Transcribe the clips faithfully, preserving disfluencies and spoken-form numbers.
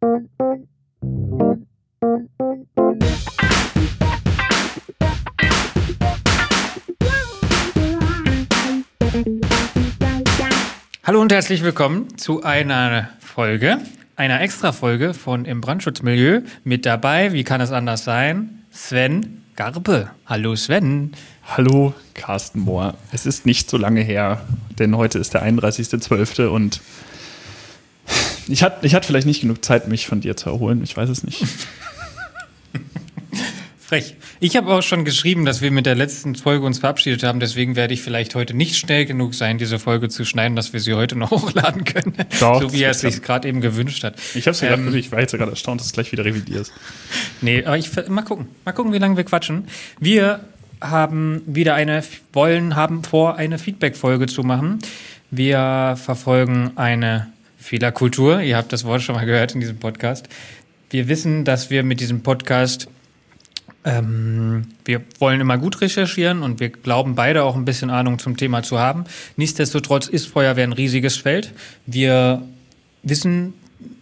Hallo und herzlich willkommen zu einer Folge, einer Extra-Folge von Im Brandschutzmilieu. Mit dabei, wie kann es anders sein, Sven Garbe. Hallo Sven. Hallo Carsten Mohr. Es ist nicht so lange her, denn heute ist der einunddreißigster zwölfte und ich hatte ich hatte vielleicht nicht genug Zeit, mich von dir zu erholen. Ich weiß es nicht. Frech. Ich habe auch schon geschrieben, dass wir mit der letzten Folge uns verabschiedet haben. Deswegen werde ich vielleicht heute nicht schnell genug sein, diese Folge zu schneiden, dass wir sie heute noch hochladen können. Doch, so wie er es sich gerade eben gewünscht hat. Ich habe es ähm, gerade, ich war jetzt gerade erstaunt, dass du gleich wieder revidierst. Nee, aber ich mal gucken. Mal gucken, wie lange wir quatschen. Wir haben wieder eine, wollen, haben vor, eine Feedback-Folge zu machen. Wir verfolgen eine Fehlerkultur. Ihr habt das Wort schon mal gehört in diesem Podcast. Wir wissen, dass wir mit diesem Podcast Ähm, wir wollen immer gut recherchieren und wir glauben beide auch ein bisschen Ahnung zum Thema zu haben. Nichtsdestotrotz ist Feuerwehr ein riesiges Feld. Wir wissen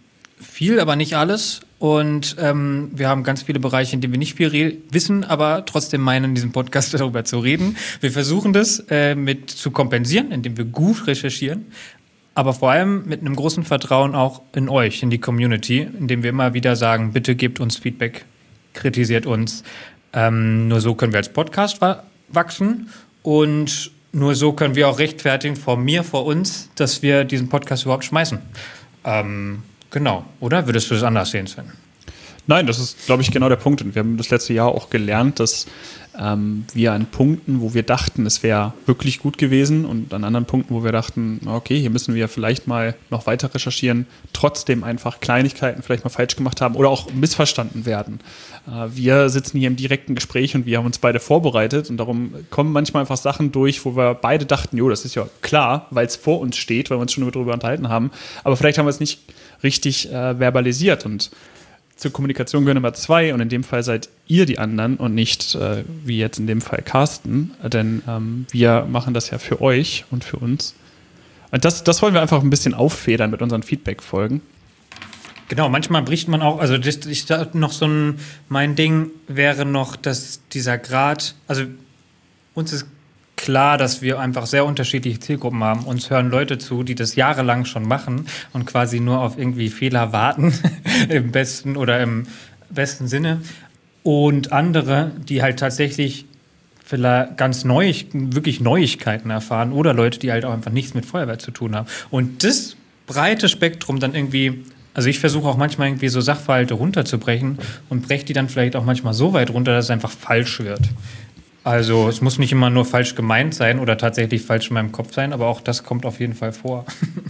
viel, aber nicht alles. Und ähm, wir haben ganz viele Bereiche, in denen wir nicht viel re- wissen, aber trotzdem meinen, in diesem Podcast darüber zu reden. Wir versuchen das äh, mit zu kompensieren, indem wir gut recherchieren. Aber vor allem mit einem großen Vertrauen auch in euch, in die Community, indem wir immer wieder sagen, bitte gebt uns Feedback, kritisiert uns. Ähm, nur so können wir als Podcast wa- wachsen und nur so können wir auch rechtfertigen vor mir, vor uns, dass wir diesen Podcast überhaupt schmeißen. Ähm, genau, oder? Würdest du das anders sehen, Sven? Nein, das ist, glaube ich, genau der Punkt. Und wir haben das letzte Jahr auch gelernt, dass ähm, wir an Punkten, wo wir dachten, es wäre wirklich gut gewesen und an anderen Punkten, wo wir dachten, okay, hier müssen wir vielleicht mal noch weiter recherchieren, trotzdem einfach Kleinigkeiten vielleicht mal falsch gemacht haben oder auch missverstanden werden. Äh, wir sitzen hier im direkten Gespräch und wir haben uns beide vorbereitet und darum kommen manchmal einfach Sachen durch, wo wir beide dachten, jo, das ist ja klar, weil es vor uns steht, weil wir uns schon darüber unterhalten haben, aber vielleicht haben wir es nicht richtig äh, verbalisiert und zur Kommunikation gehören immer zwei und in dem Fall seid ihr die anderen und nicht, äh, wie jetzt in dem Fall Carsten, denn ähm, wir machen das ja für euch und für uns. Und das, das wollen wir einfach ein bisschen auffedern mit unseren Feedback-Folgen. Genau, manchmal bricht man auch, also das, ich da noch so ein, mein Ding wäre noch, dass dieser Grad, also uns ist klar, dass wir einfach sehr unterschiedliche Zielgruppen haben. Uns hören Leute zu, die das jahrelang schon machen und quasi nur auf irgendwie Fehler warten, im besten oder im besten Sinne. Und andere, die halt tatsächlich vielleicht ganz neu, wirklich Neuigkeiten erfahren oder Leute, die halt auch einfach nichts mit Feuerwehr zu tun haben. Und das breite Spektrum dann irgendwie, also ich versuche auch manchmal irgendwie so Sachverhalte runterzubrechen und breche die dann vielleicht auch manchmal so weit runter, dass es einfach falsch wird. Also es muss nicht immer nur falsch gemeint sein oder tatsächlich falsch in meinem Kopf sein, aber auch das kommt auf jeden Fall vor.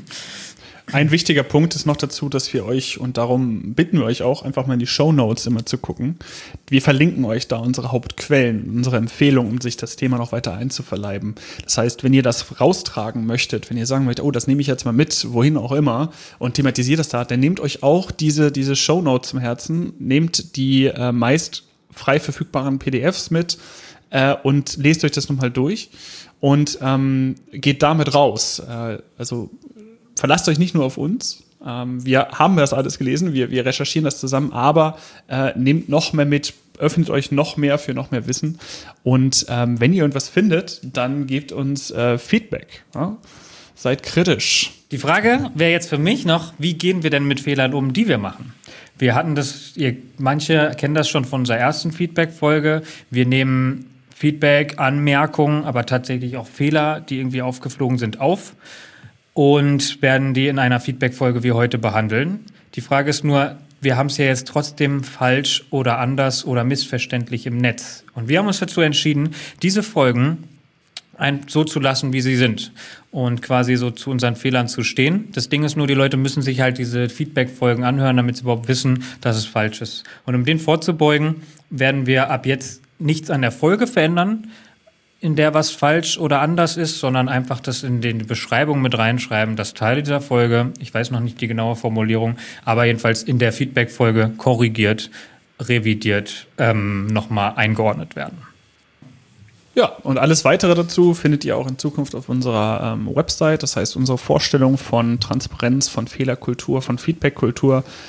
Ein wichtiger Punkt ist noch dazu, dass wir euch, und darum bitten wir euch auch, einfach mal in die Shownotes immer zu gucken. Wir verlinken euch da unsere Hauptquellen, unsere Empfehlungen, um sich das Thema noch weiter einzuverleiben. Das heißt, wenn ihr das raustragen möchtet, wenn ihr sagen möchtet, oh, das nehme ich jetzt mal mit, wohin auch immer, und thematisiert das da, dann nehmt euch auch diese, diese Shownotes zum Herzen, nehmt die äh, meist frei verfügbaren P D Fs mit, Äh, und lest euch das nochmal durch und ähm, geht damit raus. Äh, also verlasst euch nicht nur auf uns. Ähm, wir haben das alles gelesen, wir, wir recherchieren das zusammen, aber äh, nehmt noch mehr mit, öffnet euch noch mehr für noch mehr Wissen. Und ähm, wenn ihr irgendwas findet, dann gebt uns äh, Feedback. Ja? Seid kritisch. Die Frage wäre jetzt für mich noch, wie gehen wir denn mit Fehlern um, die wir machen? Wir hatten das, ihr, manche kennen das schon von unserer ersten Feedback-Folge. Wir nehmen Feedback, Anmerkungen, aber tatsächlich auch Fehler, die irgendwie aufgeflogen sind, auf und werden die in einer Feedback-Folge wie heute behandeln. Die Frage ist nur, wir haben es ja jetzt trotzdem falsch oder anders oder missverständlich im Netz. Und wir haben uns dazu entschieden, diese Folgen ein, so zu lassen, wie sie sind und quasi so zu unseren Fehlern zu stehen. Das Ding ist nur, die Leute müssen sich halt diese Feedback-Folgen anhören, damit sie überhaupt wissen, dass es falsch ist. Und um den vorzubeugen, werden wir ab jetzt nichts an der Folge verändern, in der was falsch oder anders ist, sondern einfach das in die Beschreibung mit reinschreiben, dass Teile dieser Folge, ich weiß noch nicht die genaue Formulierung, aber jedenfalls in der Feedback-Folge korrigiert, revidiert, ähm, nochmal eingeordnet werden. Ja, und alles Weitere dazu findet ihr auch in Zukunft auf unserer ähm, Website. Das heißt, unsere Vorstellung von Transparenz, von Fehlerkultur, von Feedbackkultur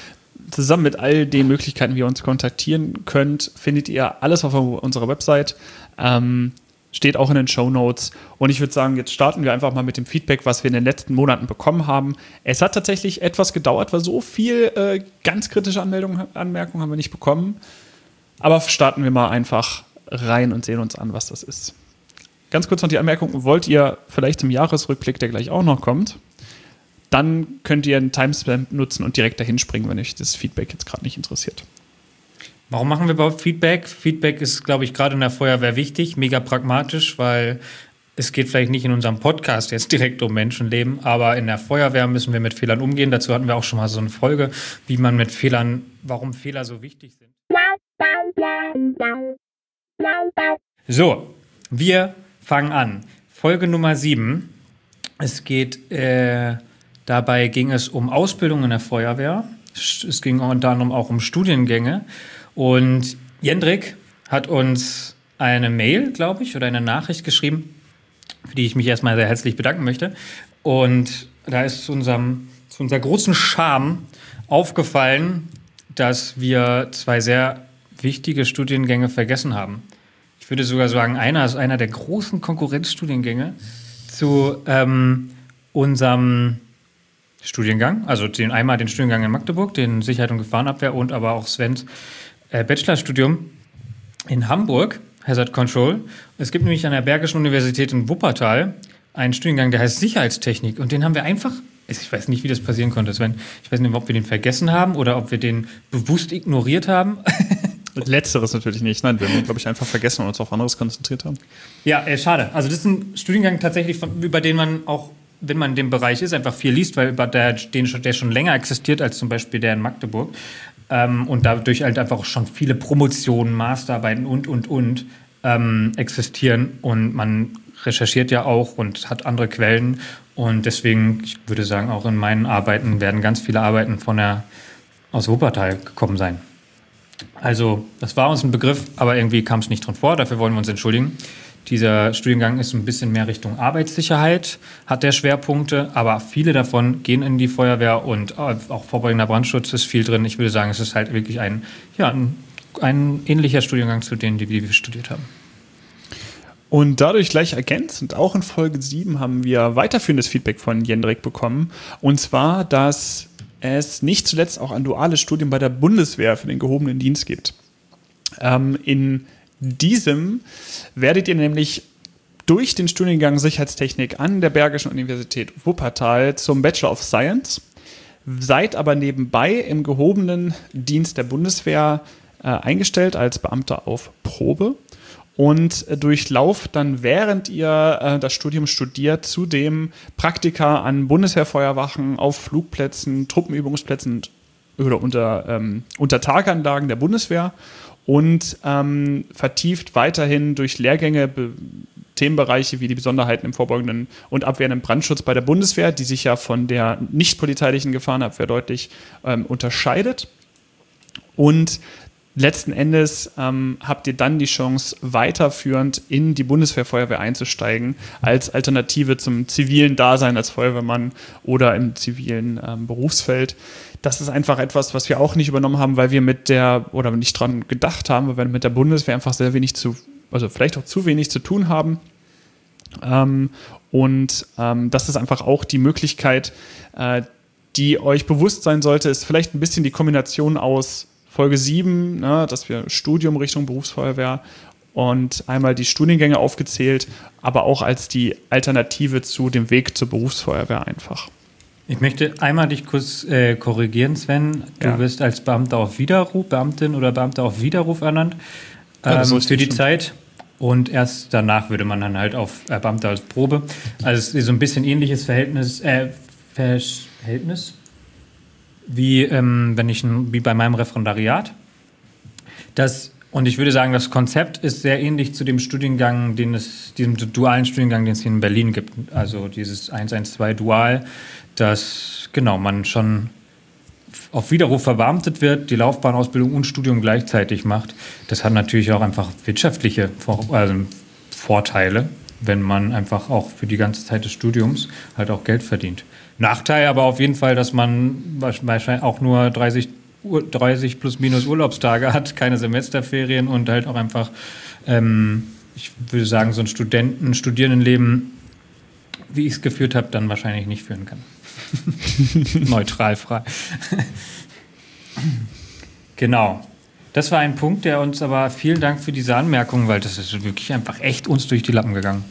zusammen mit all den Möglichkeiten, wie ihr uns kontaktieren könnt, findet ihr alles auf unserer Website. Ähm, steht auch in den Shownotes. Und ich würde sagen, jetzt starten wir einfach mal mit dem Feedback, was wir in den letzten Monaten bekommen haben. Es hat tatsächlich etwas gedauert, weil so viel äh, ganz kritische Anmeldungen, Anmerkungen haben wir nicht bekommen. Aber starten wir mal einfach rein und sehen uns an, was das ist. Ganz kurz noch die Anmerkung, wollt ihr vielleicht im Jahresrückblick, der gleich auch noch kommt, dann könnt ihr einen Timestamp nutzen und direkt dahin springen, wenn euch das Feedback jetzt gerade nicht interessiert. Warum machen wir überhaupt Feedback? Feedback ist, glaube ich, gerade in der Feuerwehr wichtig, mega pragmatisch, weil es geht vielleicht nicht in unserem Podcast jetzt direkt um Menschenleben, aber in der Feuerwehr müssen wir mit Fehlern umgehen. Dazu hatten wir auch schon mal so eine Folge, wie man mit Fehlern, warum Fehler so wichtig sind. So, wir fangen an. Folge Nummer sieben. Es geht, äh, dabei ging es um Ausbildung in der Feuerwehr. Es ging unter anderem auch um Studiengänge. Und Jendrik hat uns eine Mail, glaube ich, oder eine Nachricht geschrieben, für die ich mich erstmal sehr herzlich bedanken möchte. Und da ist zu unserem, zu unserer großen Scham aufgefallen, dass wir zwei sehr wichtige Studiengänge vergessen haben. Ich würde sogar sagen, einer ist einer der großen Konkurrenzstudiengänge zu ähm, unserem Studiengang. Also den, einmal den Studiengang in Magdeburg, den Sicherheit und Gefahrenabwehr und aber auch Svens äh, Bachelorstudium in Hamburg, Hazard Control. Es gibt nämlich an der Bergischen Universität in Wuppertal einen Studiengang, der heißt Sicherheitstechnik. Und den haben wir einfach, ich weiß nicht, wie das passieren konnte, Sven. Ich weiß nicht, ob wir den vergessen haben oder ob wir den bewusst ignoriert haben. Letzteres natürlich nicht. Nein, wir haben, glaube ich, einfach vergessen und uns auf anderes konzentriert haben. Ja, äh, schade. Also das ist ein Studiengang tatsächlich, von, über den man auch, wenn man in dem Bereich ist, einfach viel liest, weil über der, den, der schon länger existiert als zum Beispiel der in Magdeburg. Ähm, und dadurch halt einfach schon viele Promotionen, Masterarbeiten und, und, und ähm, existieren. Und man recherchiert ja auch und hat andere Quellen. Und deswegen, ich würde sagen, auch in meinen Arbeiten werden ganz viele Arbeiten von der, aus Wuppertal gekommen sein. Also, das war uns ein Begriff, aber irgendwie kam es nicht drin vor. Dafür wollen wir uns entschuldigen. Dieser Studiengang ist ein bisschen mehr Richtung Arbeitssicherheit, hat der Schwerpunkte, aber viele davon gehen in die Feuerwehr und auch vorbeugender Brandschutz ist viel drin. Ich würde sagen, es ist halt wirklich ein, ja, ein, ein ähnlicher Studiengang zu denen, die wir studiert haben. Und dadurch gleich ergänzend, auch in Folge sieben haben wir weiterführendes Feedback von Jendrik bekommen. Und zwar, dass es nicht zuletzt auch ein duales Studium bei der Bundeswehr für den gehobenen Dienst gibt. Ähm, in diesem werdet ihr nämlich durch den Studiengang Sicherheitstechnik an der Bergischen Universität Wuppertal zum Bachelor of Science, seid aber nebenbei im gehobenen Dienst der Bundeswehr äh, eingestellt als Beamter auf Probe und äh, durchlauft dann, während ihr äh, das Studium studiert, zudem Praktika an Bundeswehrfeuerwachen, auf Flugplätzen, Truppenübungsplätzen oder unter, ähm, unter Taganlagen der Bundeswehr und ähm, vertieft weiterhin durch Lehrgänge be- Themenbereiche wie die Besonderheiten im vorbeugenden und abwehrenden Brandschutz bei der Bundeswehr, die sich ja von der nicht polizeilichen Gefahrenabwehr deutlich ähm, unterscheidet. Und letzten Endes ähm, habt ihr dann die Chance, weiterführend in die Bundeswehrfeuerwehr einzusteigen, als Alternative zum zivilen Dasein als Feuerwehrmann oder im zivilen ähm, Berufsfeld. Das ist einfach etwas, was wir auch nicht übernommen haben, weil wir mit der, oder nicht dran gedacht haben, weil wir mit der Bundeswehr einfach sehr wenig zu, also vielleicht auch zu wenig zu tun haben. Ähm, und ähm, das ist einfach auch die Möglichkeit, äh, die euch bewusst sein sollte, ist vielleicht ein bisschen die Kombination aus Folge sieben, ne, dass wir Studium Richtung Berufsfeuerwehr und einmal die Studiengänge aufgezählt, aber auch als die Alternative zu dem Weg zur Berufsfeuerwehr einfach. Ich möchte einmal dich kurz äh, korrigieren, Sven. Du Ja. wirst als Beamter auf Widerruf, Beamtin oder Beamter auf Widerruf ernannt ähm, Ja, das ist für die stimmt. Zeit. Und erst danach würde man dann halt auf äh, Beamter als Probe. Also es ist so ein bisschen ähnliches Verhältnis, äh, Verhältnis wie, ähm, wenn ich, wie bei meinem Referendariat. Das, und ich würde sagen, das Konzept ist sehr ähnlich zu dem Studiengang, den es, diesem dualen Studiengang, den es hier in Berlin gibt. Also dieses eins eins zwei Dual, dass genau man schon auf Widerruf verbeamtet wird, die Laufbahnausbildung und Studium gleichzeitig macht. Das hat natürlich auch einfach wirtschaftliche Vor- also Vorteile, wenn man einfach auch für die ganze Zeit des Studiums halt auch Geld verdient. Nachteil aber auf jeden Fall, dass man wahrscheinlich auch nur dreißig dreißig plus minus Urlaubstage hat, keine Semesterferien und halt auch einfach, ähm, ich würde sagen, so ein Studenten-, Studierendenleben, wie ich es geführt habe, dann wahrscheinlich nicht führen kann. Neutral frei. Genau. Das war ein Punkt, der uns aber, vielen Dank für diese Anmerkung, weil das ist wirklich einfach echt uns durch die Lappen gegangen.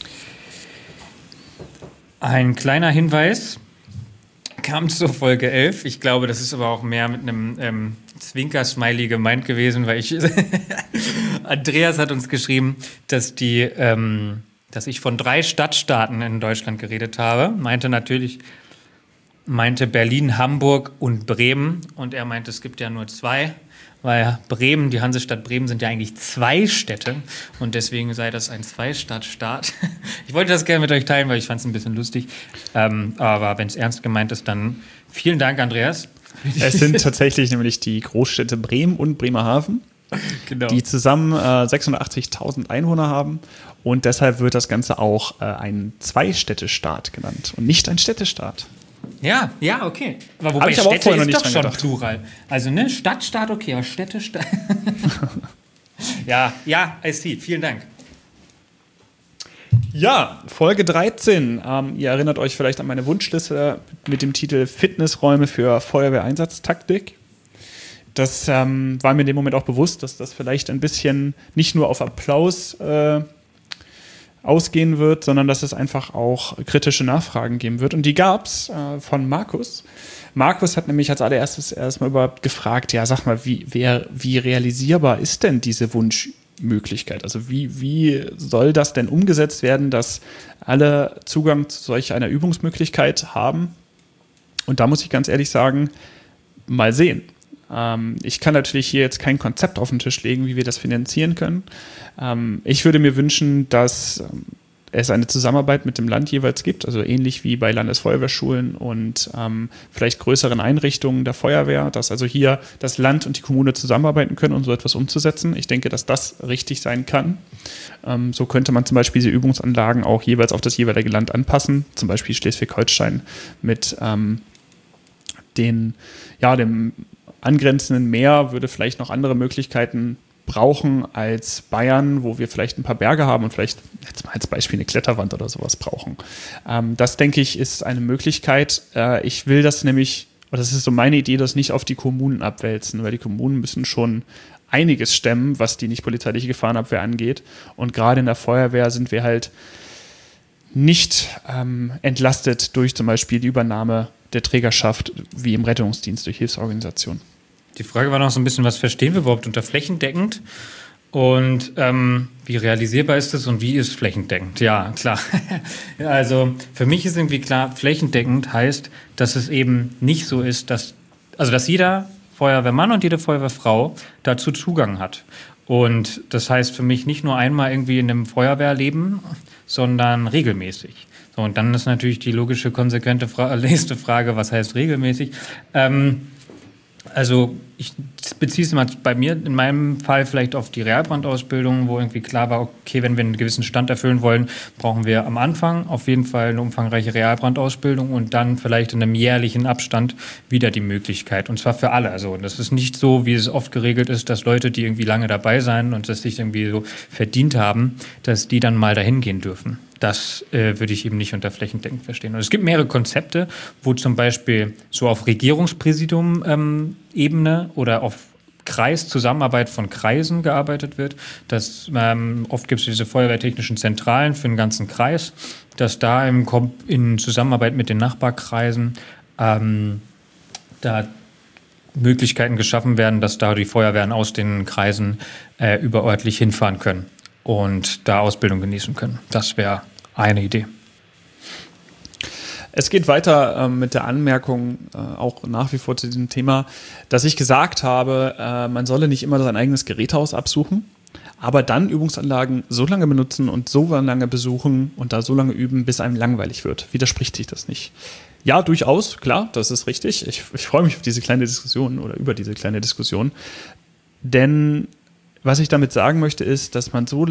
Ein kleiner Hinweis kam zur Folge elf. Ich glaube, das ist aber auch mehr mit einem ähm, Zwinker-Smiley gemeint gewesen, weil ich Andreas hat uns geschrieben, dass die, ähm, dass ich von drei Stadtstaaten in Deutschland geredet habe. Meinte natürlich, meinte Berlin, Hamburg und Bremen. Und er meinte, es gibt ja nur zwei, weil Bremen, die Hansestadt Bremen sind ja eigentlich zwei Städte. Und deswegen sei das ein Zwei-Stadt-Staat. Ich wollte das gerne mit euch teilen, weil ich fand es ein bisschen lustig. Ähm, aber wenn es ernst gemeint ist, dann vielen Dank, Andreas. Es sind tatsächlich nämlich die Großstädte Bremen und Bremerhaven, genau, die zusammen äh, sechshundertachtzigtausend Einwohner haben. Und deshalb wird das Ganze auch äh, ein Zwei-Städte-Staat genannt und nicht ein Städtestaat. Ja, ja, okay. Aber wobei ich aber Städte auch noch ist nicht doch schon gedacht. Plural. Also, ne, Stadt, Staat, okay, aber Städte, Stadt. ja, ja, I see. Vielen Dank. Ja, Folge dreizehn. Ähm, ihr erinnert euch vielleicht an meine Wunschliste mit dem Titel Fitnessräume für Feuerwehreinsatztaktik. Das ähm, war mir in dem Moment auch bewusst, dass das vielleicht ein bisschen nicht nur auf Applaus äh, ausgehen wird, sondern dass es einfach auch kritische Nachfragen geben wird. Und die gab es äh, von Markus. Markus hat nämlich als allererstes erstmal überhaupt gefragt, ja, sag mal, wie, wer, wie realisierbar ist denn diese Wunschmöglichkeit? Also wie, wie soll das denn umgesetzt werden, dass alle Zugang zu solch einer Übungsmöglichkeit haben? Und da muss ich ganz ehrlich sagen, mal sehen. Ähm, ich kann natürlich hier jetzt kein Konzept auf den Tisch legen, wie wir das finanzieren können. Ähm, ich würde mir wünschen, dass ähm, es eine Zusammenarbeit mit dem Land jeweils gibt, also ähnlich wie bei Landesfeuerwehrschulen und ähm, vielleicht größeren Einrichtungen der Feuerwehr, dass also hier das Land und die Kommune zusammenarbeiten können, um so etwas umzusetzen. Ich denke, dass das richtig sein kann. Ähm, so könnte man zum Beispiel diese Übungsanlagen auch jeweils auf das jeweilige Land anpassen, zum Beispiel Schleswig-Holstein mit ähm, den, ja, dem angrenzenden Meer würde vielleicht noch andere Möglichkeiten brauchen als Bayern, wo wir vielleicht ein paar Berge haben und vielleicht jetzt mal als Beispiel eine Kletterwand oder sowas brauchen. Ähm, das, denke ich, ist eine Möglichkeit. Äh, ich will das nämlich, oder das ist so meine Idee, das nicht auf die Kommunen abwälzen, weil die Kommunen müssen schon einiges stemmen, was die nicht polizeiliche Gefahrenabwehr angeht. Und gerade in der Feuerwehr sind wir halt nicht ähm, entlastet durch zum Beispiel die Übernahme der Trägerschaft wie im Rettungsdienst durch Hilfsorganisationen. Die Frage war noch so ein bisschen, was verstehen wir überhaupt unter flächendeckend und ähm, wie realisierbar ist das und wie ist flächendeckend? Ja, klar. Also für mich ist irgendwie klar, flächendeckend heißt, dass es eben nicht so ist, dass, also dass jeder Feuerwehrmann und jede Feuerwehrfrau dazu Zugang hat. Und das heißt für mich nicht nur einmal irgendwie in einem Feuerwehrleben, sondern regelmäßig. So, und dann ist natürlich die logische, konsequente Fra- nächste Frage, was heißt regelmäßig? Ähm, Also ich beziehe es mal bei mir, in meinem Fall vielleicht auf die Realbrandausbildung, wo irgendwie klar war, okay, wenn wir einen gewissen Stand erfüllen wollen, brauchen wir am Anfang auf jeden Fall eine umfangreiche Realbrandausbildung und dann vielleicht in einem jährlichen Abstand wieder die Möglichkeit. Und zwar für alle. Also das ist nicht so, wie es oft geregelt ist, dass Leute, die irgendwie lange dabei sein und das sich irgendwie so verdient haben, dass die dann mal dahin gehen dürfen. Das äh, würde ich eben nicht unter flächendeckend verstehen. Und es gibt mehrere Konzepte, wo zum Beispiel so auf Regierungspräsidium-Ebene ähm, oder auf Kreis, Zusammenarbeit von Kreisen gearbeitet wird. Das, ähm, oft gibt es diese feuerwehrtechnischen Zentralen für den ganzen Kreis, dass da im, in Zusammenarbeit mit den Nachbarkreisen ähm, da Möglichkeiten geschaffen werden, dass da die Feuerwehren aus den Kreisen äh, überörtlich hinfahren können und da Ausbildung genießen können. Das wäre eine Idee. Es geht weiter äh, mit der Anmerkung, äh, auch nach wie vor zu diesem Thema, dass ich gesagt habe, äh, man solle nicht immer sein eigenes Gerätehaus absuchen, aber dann Übungsanlagen so lange benutzen und so lange besuchen und da so lange üben, bis einem langweilig wird. Widerspricht sich das nicht? Ja, durchaus, klar, das ist richtig. Ich, ich freue mich auf diese kleine Diskussion oder über diese kleine Diskussion, denn was ich damit sagen möchte, ist, dass man so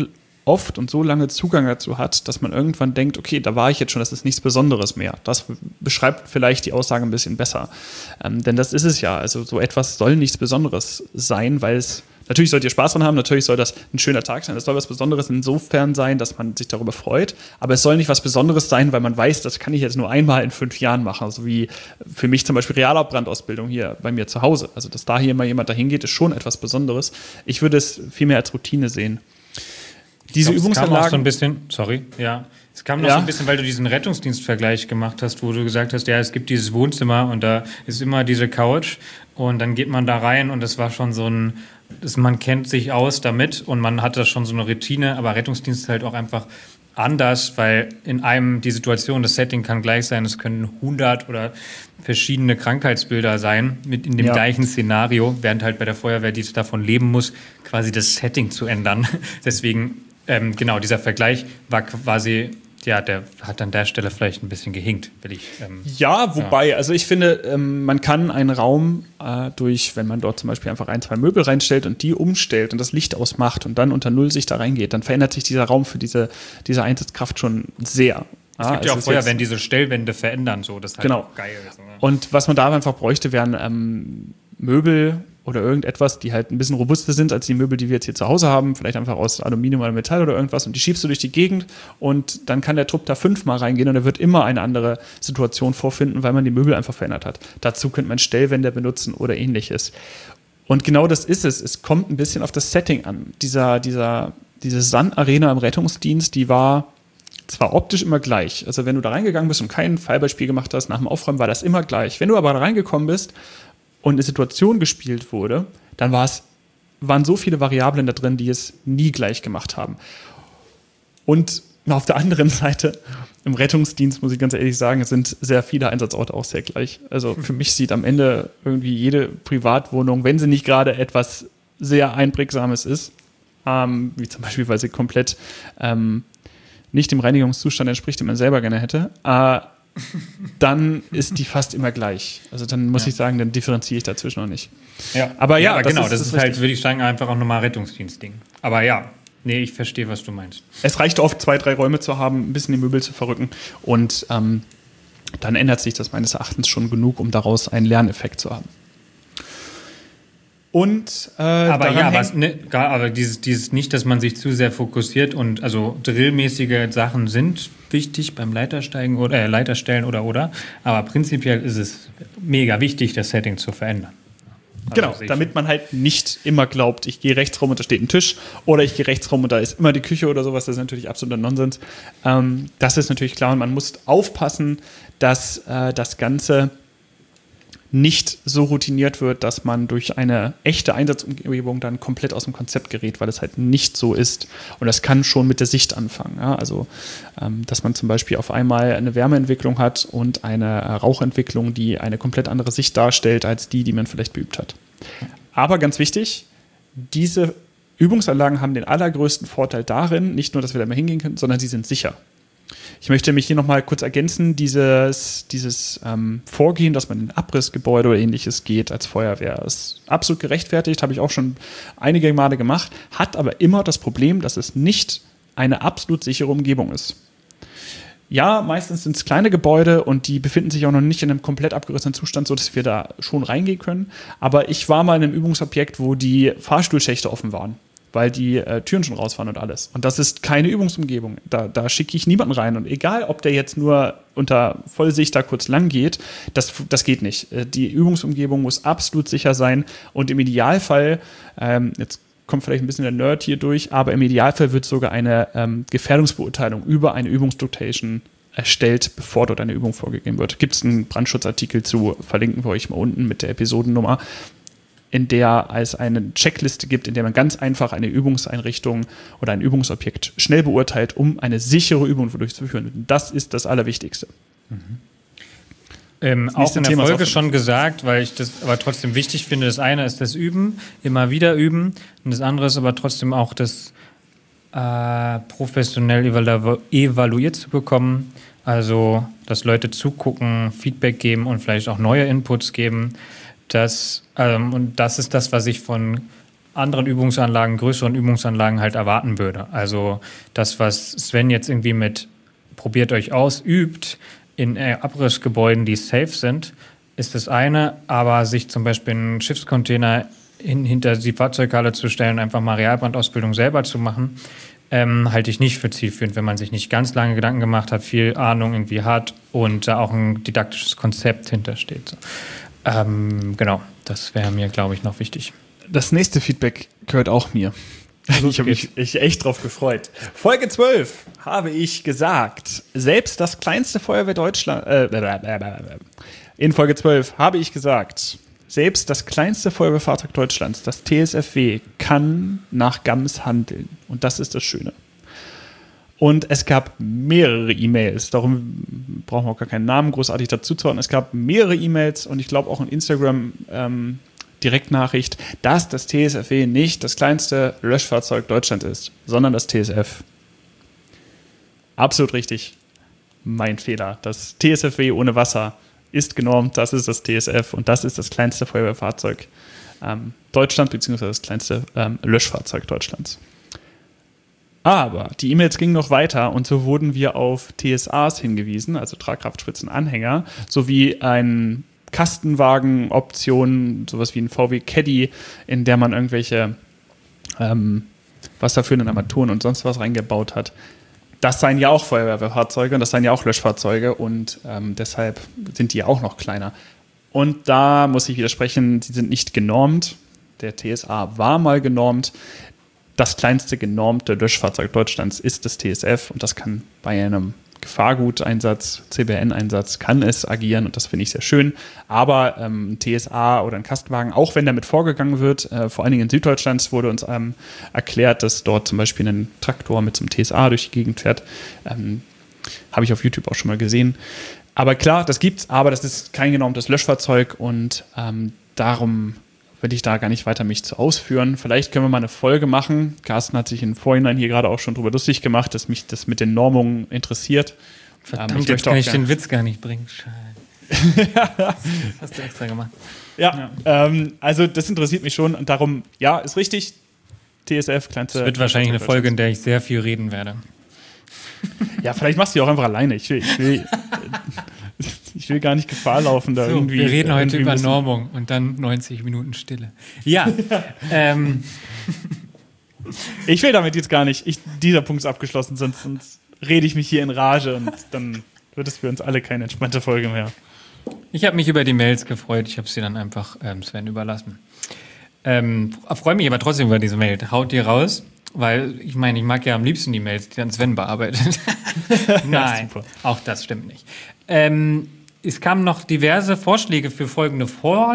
oft und so lange Zugang dazu hat, dass man irgendwann denkt, okay, da war ich jetzt schon, das ist nichts Besonderes mehr. Das beschreibt vielleicht die Aussage ein bisschen besser. Ähm, denn das ist es ja. Also so etwas soll nichts Besonderes sein, weil es, natürlich sollt ihr Spaß dran haben, natürlich soll das ein schöner Tag sein. Es soll was Besonderes insofern sein, dass man sich darüber freut. Aber es soll nicht was Besonderes sein, weil man weiß, das kann ich jetzt nur einmal in fünf Jahren machen. So wie für mich zum Beispiel Realabrandausbildung hier bei mir zu Hause. Also dass da hier mal jemand dahin geht, ist schon etwas Besonderes. Ich würde es vielmehr als Routine sehen. Diese glaub, Übungsanlagen. Es kam auch so ein bisschen, sorry, ja. Es kam noch ja. so ein bisschen, weil du diesen Rettungsdienstvergleich gemacht hast, wo du gesagt hast, ja, es gibt dieses Wohnzimmer und da ist immer diese Couch und dann geht man da rein und das war schon so ein, das, man kennt sich aus damit und man hat da schon so eine Routine, aber Rettungsdienst ist halt auch einfach anders, weil in einem die Situation, das Setting kann gleich sein, es können hundert oder verschiedene Krankheitsbilder sein, mit in dem ja. gleichen Szenario, während halt bei der Feuerwehr, die davon leben muss, quasi das Setting zu ändern. Deswegen, ähm, genau, dieser Vergleich war quasi, ja, der hat an der Stelle vielleicht ein bisschen gehinkt, will ich. Ähm, ja, wobei, ja. also ich finde, ähm, man kann einen Raum äh, durch, wenn man dort zum Beispiel einfach ein, zwei Möbel reinstellt und die umstellt und das Licht ausmacht und dann unter Nullsicht da reingeht, dann verändert sich dieser Raum für diese, diese Einsatzkraft schon sehr. Es gibt ja, ja auch vorher, wenn diese Stellwände verändern, so, das ist halt genau. auch geil. So, ne? Und was man da einfach bräuchte, wären ähm, Möbel oder irgendetwas, die halt ein bisschen robuster sind als die Möbel, die wir jetzt hier zu Hause haben, vielleicht einfach aus Aluminium oder Metall oder irgendwas und die schiebst du durch die Gegend und dann kann der Trupp da fünfmal reingehen und er wird immer eine andere Situation vorfinden, weil man die Möbel einfach verändert hat. Dazu könnte man Stellwände benutzen oder ähnliches. Und genau das ist es. Es kommt ein bisschen auf das Setting an. Dieser, dieser, diese Sun-Arena im Rettungsdienst, die war zwar optisch immer gleich, also wenn du da reingegangen bist und kein Fallbeispiel gemacht hast, nach dem Aufräumen war das immer gleich. Wenn du aber da reingekommen bist und eine Situation gespielt wurde, dann war es, waren so viele Variablen da drin, die es nie gleich gemacht haben. Und auf der anderen Seite, im Rettungsdienst, muss ich ganz ehrlich sagen, sind sehr viele Einsatzorte auch sehr gleich. Also für mich sieht am Ende irgendwie jede Privatwohnung, wenn sie nicht gerade etwas sehr Einprägsames ist, ähm, wie zum Beispiel, weil sie komplett ähm, nicht dem Reinigungszustand entspricht, den man selber gerne hätte, äh, dann ist die fast immer gleich. Also dann muss ja. ich sagen, dann differenziere ich dazwischen noch nicht. Ja, aber ja, ja das genau, ist, das das ist, ist halt, würde ich sagen, einfach auch nochmal Rettungsdienstding. Aber ja, nee, ich verstehe, was du meinst. Es reicht oft, zwei, drei Räume zu haben, ein bisschen die Möbel zu verrücken und ähm, dann ändert sich das meines Erachtens schon genug, um daraus einen Lerneffekt zu haben. Und, äh, aber ja, was, ne, aber dieses, dieses nicht, dass man sich zu sehr fokussiert und also drillmäßige Sachen sind wichtig beim Leitersteigen oder äh, Leiterstellen oder oder, aber prinzipiell ist es mega wichtig, das Setting zu verändern. Also genau, damit man halt nicht immer glaubt, ich gehe rechts rum und da steht ein Tisch oder ich gehe rechts rum und da ist immer die Küche oder sowas, das ist natürlich absoluter Nonsens. Ähm, das ist natürlich klar und man muss aufpassen, dass äh, das Ganze nicht so routiniert wird, dass man durch eine echte Einsatzumgebung dann komplett aus dem Konzept gerät, weil es halt nicht so ist. Und das kann schon mit der Sicht anfangen. Ja? Also, ähm, dass man zum Beispiel auf einmal eine Wärmeentwicklung hat und eine Rauchentwicklung, die eine komplett andere Sicht darstellt, als die, die man vielleicht beübt hat. Aber ganz wichtig, diese Übungsanlagen haben den allergrößten Vorteil darin, nicht nur, dass wir da mal hingehen können, sondern sie sind sicher. Ich möchte mich hier nochmal kurz ergänzen, dieses, dieses ähm, Vorgehen, dass man in Abrissgebäude oder ähnliches geht als Feuerwehr, ist absolut gerechtfertigt, habe ich auch schon einige Male gemacht, hat aber immer das Problem, dass es nicht eine absolut sichere Umgebung ist. Ja, meistens sind es kleine Gebäude und die befinden sich auch noch nicht in einem komplett abgerissenen Zustand, sodass wir da schon reingehen können. Aber ich war mal in einem Übungsobjekt, wo die Fahrstuhlschächte offen waren, weil die äh, Türen schon raus waren und alles. Und das ist keine Übungsumgebung. Da, da schicke ich niemanden rein. Und egal, ob der jetzt nur unter Vollsicht da kurz lang geht, das, das geht nicht. Äh, die Übungsumgebung muss absolut sicher sein. Und im Idealfall, ähm, jetzt kommt vielleicht ein bisschen der Nerd hier durch, aber im Idealfall wird sogar eine ähm, Gefährdungsbeurteilung über eine Übungsdictation erstellt, bevor dort eine Übung vorgegeben wird. Gibt es einen Brandschutzartikel zu, verlinken wir euch mal unten mit der Episodennummer, in der es eine Checkliste gibt, in der man ganz einfach eine Übungseinrichtung oder ein Übungsobjekt schnell beurteilt, um eine sichere Übung durchzuführen. Das ist das Allerwichtigste. Mhm. Ähm, das auch in der Thema Folge schon gesagt, weil ich das aber trotzdem wichtig finde. Das eine ist das Üben, immer wieder üben. Und das andere ist aber trotzdem auch das äh, professionell evalu- evaluiert zu bekommen. Also, dass Leute zugucken, Feedback geben und vielleicht auch neue Inputs geben. Das, ähm, und das ist das, was ich von anderen Übungsanlagen, größeren Übungsanlagen halt erwarten würde. Also das, was Sven jetzt irgendwie mit probiert euch aus, übt in äh, Abrissgebäuden, die safe sind, ist das eine, aber sich zum Beispiel einen Schiffscontainer in, hinter die Fahrzeughalle zu stellen, einfach mal Realbrandausbildung selber zu machen, ähm, halte ich nicht für zielführend, wenn man sich nicht ganz lange Gedanken gemacht hat, viel Ahnung irgendwie hat und da auch ein didaktisches Konzept hintersteht. So. Ähm, genau, das wäre mir, glaube ich, noch wichtig. Das nächste Feedback gehört auch mir. Also ich habe mich ich echt drauf gefreut. Folge zwölf habe ich gesagt, selbst das kleinste Feuerwehr Deutschland, äh, in Folge zwölf habe ich gesagt, selbst das kleinste Feuerwehrfahrzeug Deutschlands, das T S F W, kann nach G A M S handeln. Und das ist das Schöne. Und es gab mehrere E-Mails, darum brauchen wir auch gar keinen Namen großartig dazu zu hören. Es gab mehrere E-Mails und ich glaube auch in Instagram ähm, Direktnachricht, dass das T S F W nicht das kleinste Löschfahrzeug Deutschland ist, sondern das T S F. Absolut richtig. Mein Fehler. Das T S F W ohne Wasser ist genormt, das ist das T S F und das ist das kleinste Feuerwehrfahrzeug ähm, Deutschland, beziehungsweise das kleinste ähm, Löschfahrzeug Deutschlands. Aber die E-Mails gingen noch weiter und so wurden wir auf T S As hingewiesen, also Tragkraftspitzenanhänger, sowie ein Kastenwagen-Optionen, sowas wie ein V W Caddy, in der man irgendwelche ähm, wasserführenden Armaturen und sonst was reingebaut hat. Das seien ja auch Feuerwehrfahrzeuge und das seien ja auch Löschfahrzeuge und ähm, deshalb sind die ja auch noch kleiner. Und da muss ich widersprechen, sie sind nicht genormt. Der T S A war mal genormt. Das kleinste genormte Löschfahrzeug Deutschlands ist das T S F und das kann bei einem Gefahrguteinsatz, C B N-Einsatz, kann es agieren und das finde ich sehr schön. Aber ähm, ein T S A oder ein Kastenwagen, auch wenn damit vorgegangen wird, äh, vor allen Dingen in Süddeutschland wurde uns ähm, erklärt, dass dort zum Beispiel ein Traktor mit so einem T S A durch die Gegend fährt. Ähm, habe ich auf YouTube auch schon mal gesehen. Aber klar, das gibt's, aber das ist kein genormtes Löschfahrzeug und ähm, darum will ich da gar nicht weiter mich zu ausführen. Vielleicht können wir mal eine Folge machen. Carsten hat sich im Vorhinein hier gerade auch schon drüber lustig gemacht, dass mich das mit den Normungen interessiert. Verdammt, ähm, ich jetzt kann ich den Witz gar nicht bringen. Scheiße. Das hast du extra gemacht. Ja, ja. Ähm, also das interessiert mich schon und darum, ja, ist richtig. T S F, kleinste. Das wird wahrscheinlich eine Folge, in der ich sehr viel reden werde. Ja, vielleicht machst du die auch einfach alleine. Ich will, ich will, ich will gar nicht Gefahr laufen, da so, irgendwie. Wir reden heute über müssen. Normung und dann neunzig Minuten Stille. Ja. ähm. Ich will damit jetzt gar nicht. Ich, dieser Punkt ist abgeschlossen, sonst, sonst rede ich mich hier in Rage und dann wird es für uns alle keine entspannte Folge mehr. Ich habe mich über die Mails gefreut. Ich habe sie dann einfach ähm, Sven überlassen. Ähm, freue mich aber trotzdem über diese Mail. Haut die raus. Weil, ich meine, ich mag ja am liebsten die Mails, die dann Sven bearbeitet. Nein, ja, auch das stimmt nicht. Ähm, es kamen noch diverse Vorschläge für folgende Vor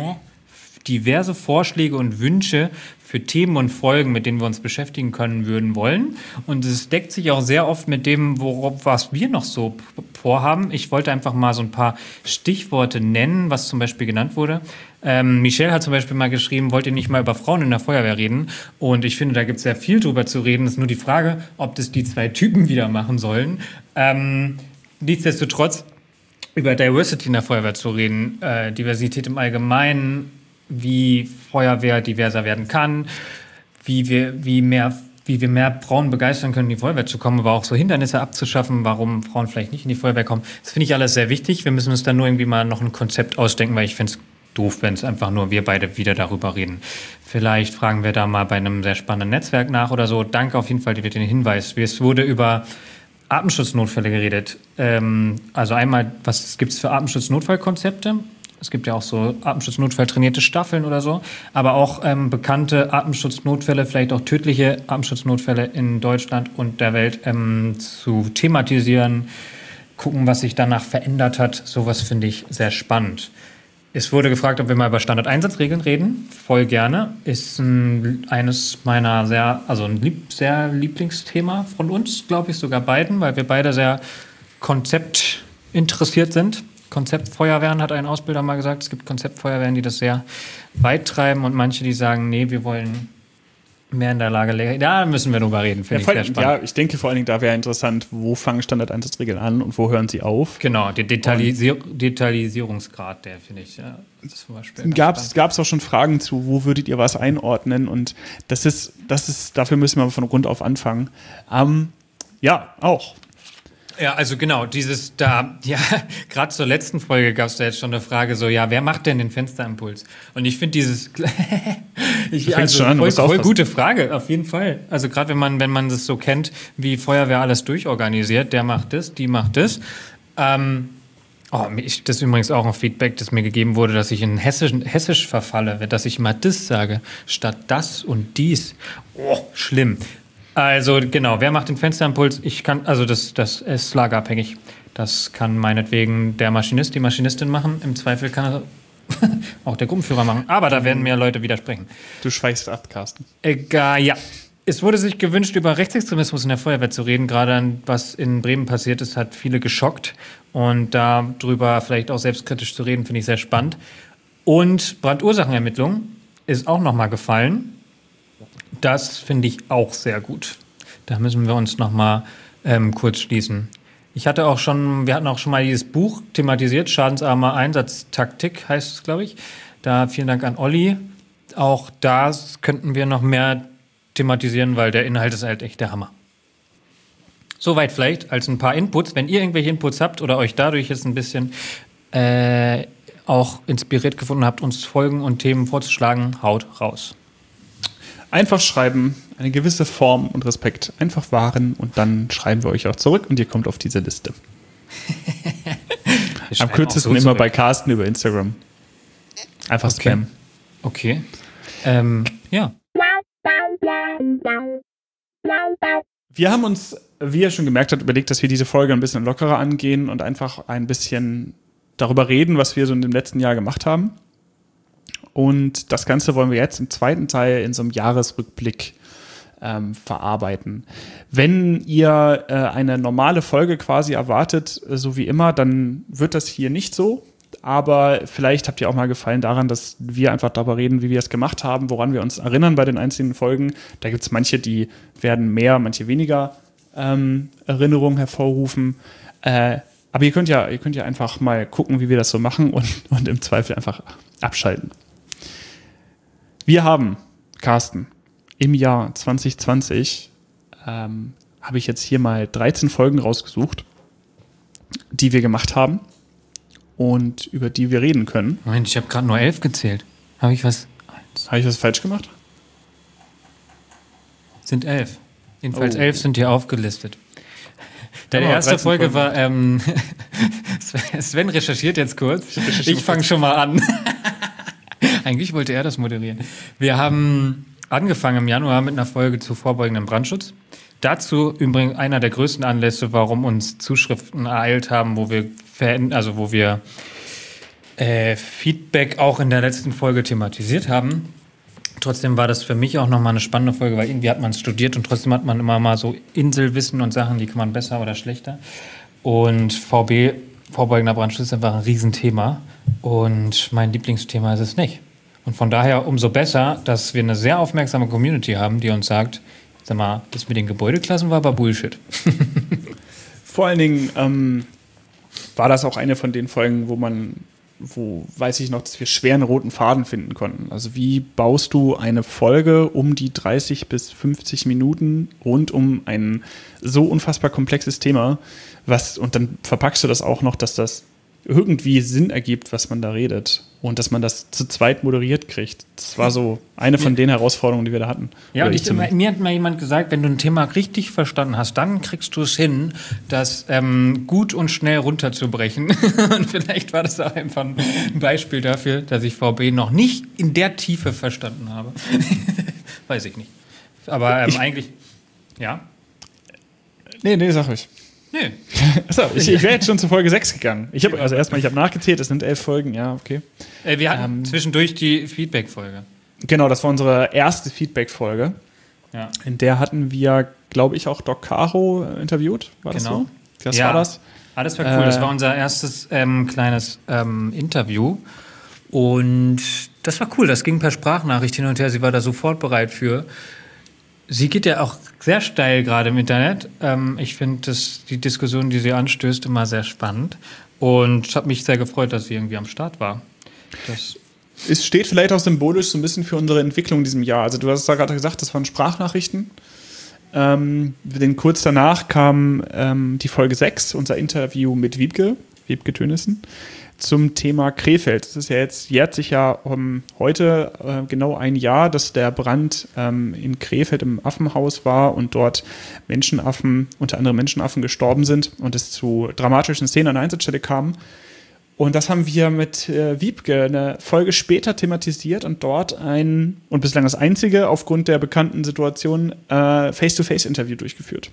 diverse Vorschläge und Wünsche für Themen und Folgen, mit denen wir uns beschäftigen können würden wollen. Und es deckt sich auch sehr oft mit dem, worauf, was wir noch so vorhaben. Ich wollte einfach mal so ein paar Stichworte nennen, was zum Beispiel genannt wurde. Ähm, Michelle hat zum Beispiel mal geschrieben, wollt ihr nicht mal über Frauen in der Feuerwehr reden? Und ich finde, da gibt es sehr viel drüber zu reden. Es ist nur die Frage, ob das die zwei Typen wieder machen sollen. Ähm, nichtsdestotrotz, über Diversity in der Feuerwehr zu reden, äh, Diversität im Allgemeinen, wie Feuerwehr diverser werden kann, wie wir, wie mehr, wie wir mehr Frauen begeistern können, in die Feuerwehr zu kommen, aber auch so Hindernisse abzuschaffen, warum Frauen vielleicht nicht in die Feuerwehr kommen. Das finde ich alles sehr wichtig. Wir müssen uns dann nur irgendwie mal noch ein Konzept ausdenken, weil ich finde es doof, wenn es einfach nur wir beide wieder darüber reden. Vielleicht fragen wir da mal bei einem sehr spannenden Netzwerk nach oder so. Danke auf jeden Fall für den Hinweis. Es wurde über Atemschutznotfälle geredet. Ähm, also einmal, was gibt es für Atemschutznotfallkonzepte? Es gibt ja auch so Atemschutznotfall-trainierte Staffeln oder so, aber auch ähm, bekannte Atemschutznotfälle, vielleicht auch tödliche Atemschutznotfälle in Deutschland und der Welt ähm, zu thematisieren, gucken, was sich danach verändert hat. Sowas finde ich sehr spannend. Es wurde gefragt, ob wir mal über Standardeinsatzregeln reden. Voll gerne. Ist ein, eines meiner sehr, also ein lieb, sehr Lieblingsthema von uns, glaube ich, sogar beiden, weil wir beide sehr konzeptinteressiert sind. Konzeptfeuerwehren, hat ein Ausbilder mal gesagt. Es gibt Konzeptfeuerwehren, die das sehr weit treiben und manche, die sagen, nee, wir wollen mehr in der Lage legen. Da müssen wir drüber reden, finde ja, ich sehr spannend. Ja, ich denke vor allen Dingen, da wäre interessant, wo fangen Standardeinsatzregeln an und wo hören sie auf. Genau, der Detailisier- Detailisierungsgrad, der finde ich, ja, das ist zum Beispiel. Gab es auch schon Fragen zu, wo würdet ihr was einordnen? Und das ist, das ist, dafür müssen wir von Grund auf anfangen. Ähm, ja, auch. Ja, also genau, dieses da, ja, gerade zur letzten Folge gab es da jetzt schon eine Frage so, ja, wer macht denn den Fensterimpuls? Und ich finde dieses, ich, also, an, voll, voll gute Frage, auf jeden Fall. Also gerade wenn man, wenn man das so kennt, wie Feuerwehr alles durchorganisiert, der macht das, die macht das. Ähm, oh, ich, das ist übrigens auch ein Feedback, das mir gegeben wurde, dass ich in Hessisch, Hessisch verfalle, dass ich mal das sage, statt das und dies. Oh, schlimm. Also genau, wer macht den Fensterimpuls? Ich kann, also das, das ist lagerabhängig. Das kann meinetwegen der Maschinist, die Maschistin machen. Im Zweifel kann er auch der Gruppenführer machen. Aber da werden mehr Leute widersprechen. Du schweigst ab, Carsten. Egal, ja. Es wurde sich gewünscht, über Rechtsextremismus in der Feuerwehr zu reden. Gerade an, was in Bremen passiert ist, hat viele geschockt. Und darüber vielleicht auch selbstkritisch zu reden, finde ich sehr spannend. Und Brandursachenermittlung ist auch nochmal gefallen. Das finde ich auch sehr gut. Da müssen wir uns noch mal ähm, kurz schließen. Ich hatte auch schon, wir hatten auch schon mal dieses Buch thematisiert, Schadensarmer Einsatztaktik heißt es, glaube ich. Da vielen Dank an Olli. Auch das könnten wir noch mehr thematisieren, weil der Inhalt ist halt echt der Hammer. Soweit vielleicht als ein paar Inputs. Wenn ihr irgendwelche Inputs habt oder euch dadurch jetzt ein bisschen äh, auch inspiriert gefunden habt, uns Folgen und Themen vorzuschlagen, haut raus. Einfach schreiben, eine gewisse Form und Respekt einfach wahren und dann schreiben wir euch auch zurück und ihr kommt auf diese Liste. Am kürzesten so immer zurück. Bei Carsten über Instagram. Einfach okay. Spam. Okay. Ähm, ja. Wir haben uns, wie ihr schon gemerkt habt, überlegt, dass wir diese Folge ein bisschen lockerer angehen und einfach ein bisschen darüber reden, was wir so in dem letzten Jahr gemacht haben. Und das Ganze wollen wir jetzt im zweiten Teil in so einem Jahresrückblick ähm, verarbeiten. Wenn ihr äh, eine normale Folge quasi erwartet, äh, so wie immer, dann wird das hier nicht so. Aber vielleicht habt ihr auch mal Gefallen daran, dass wir einfach darüber reden, wie wir es gemacht haben, woran wir uns erinnern bei den einzelnen Folgen. Da gibt es manche, die werden mehr, manche weniger ähm, Erinnerungen hervorrufen. Äh, aber ihr könnt ja, ihr könnt ja einfach mal gucken, wie wir das so machen und, und im Zweifel einfach abschalten. Wir haben, Carsten, im Jahr zwanzig zwanzig ähm, habe ich jetzt hier mal dreizehn Folgen rausgesucht, die wir gemacht haben und über die wir reden können. Moment, ich habe gerade nur elf gezählt. Habe ich was? Eins. Habe ich was falsch gemacht? Sind elf. Jedenfalls oh. elf sind hier aufgelistet. Deine oh, erste Folge Folgen. war, ähm, Sven recherchiert jetzt kurz. Ich, ich fange schon mal an. Eigentlich wollte er das moderieren. Wir haben angefangen im Januar mit einer Folge zu vorbeugendem Brandschutz. Dazu übrigens einer der größten Anlässe, warum uns Zuschriften ereilt haben, wo wir, also wo wir äh, Feedback auch in der letzten Folge thematisiert haben. Trotzdem war das für mich auch nochmal eine spannende Folge, weil irgendwie hat man es studiert und trotzdem hat man immer mal so Inselwissen und Sachen, die kann man besser oder schlechter. Und V B, vorbeugender Brandschutz, ist einfach ein Riesenthema. Und mein Lieblingsthema ist es nicht. Und von daher umso besser, dass wir eine sehr aufmerksame Community haben, die uns sagt, sag mal, das mit den Gebäudeklassen war aber Bullshit. Vor allen Dingen ähm, war das auch eine von den Folgen, wo man, wo weiß ich noch, dass wir schwer einen roten Faden finden konnten. Also wie baust du eine Folge um die dreißig bis fünfzig Minuten rund um ein so unfassbar komplexes Thema, was, und dann verpackst du das auch noch, dass das irgendwie Sinn ergibt, was man da redet. Und dass man das zu zweit moderiert kriegt. Das war so eine von den Herausforderungen, die wir da hatten. Ja, und ich, mir hat mal jemand gesagt, wenn du ein Thema richtig verstanden hast, dann kriegst du es hin, das ähm, gut und schnell runterzubrechen. Und vielleicht war das auch einfach ein Beispiel dafür, dass ich V B noch nicht in der Tiefe verstanden habe. Weiß ich nicht. Aber ähm, ich, eigentlich, ja. Nee, nee, sag ich. Nee. Achso, ich, ich wäre jetzt schon zu Folge sechs gegangen. Ich habe also erstmal, ich habe nachgezählt, es sind elf Folgen, ja, okay. Äh, wir hatten ähm, zwischendurch die Feedback-Folge. Genau, das war unsere erste Feedback-Folge. Ja. In der hatten wir, glaube ich, auch Doc Caro interviewt. War das genau. so? Das ja. war das. Ah, das war cool. Äh, das war unser erstes ähm, kleines ähm, Interview. Und das war cool. Das ging per Sprachnachricht hin und her. Sie war da sofort bereit für. Sie geht ja auch sehr steil gerade im Internet. Ähm, ich finde die Diskussion, die sie anstößt, immer sehr spannend. Und ich habe mich sehr gefreut, dass sie irgendwie am Start war. Das es steht vielleicht auch symbolisch so ein bisschen für unsere Entwicklung in diesem Jahr. Also du hast es da gerade gesagt, das waren Sprachnachrichten. Ähm, denn kurz danach kam ähm, die Folge sechs, unser Interview mit Wiebke, Wiebke Tönissen, zum Thema Krefeld. Das ist ja jetzt, jährt sich ja um, heute äh, genau ein Jahr, dass der Brand ähm, in Krefeld im Affenhaus war und dort Menschenaffen, unter anderem Menschenaffen gestorben sind und es zu dramatischen Szenen an der Einsatzstelle kam. Und das haben wir mit äh, Wiebke eine Folge später thematisiert und dort ein, und bislang das einzige, aufgrund der bekannten Situation, äh, Face-to-Face-Interview durchgeführt.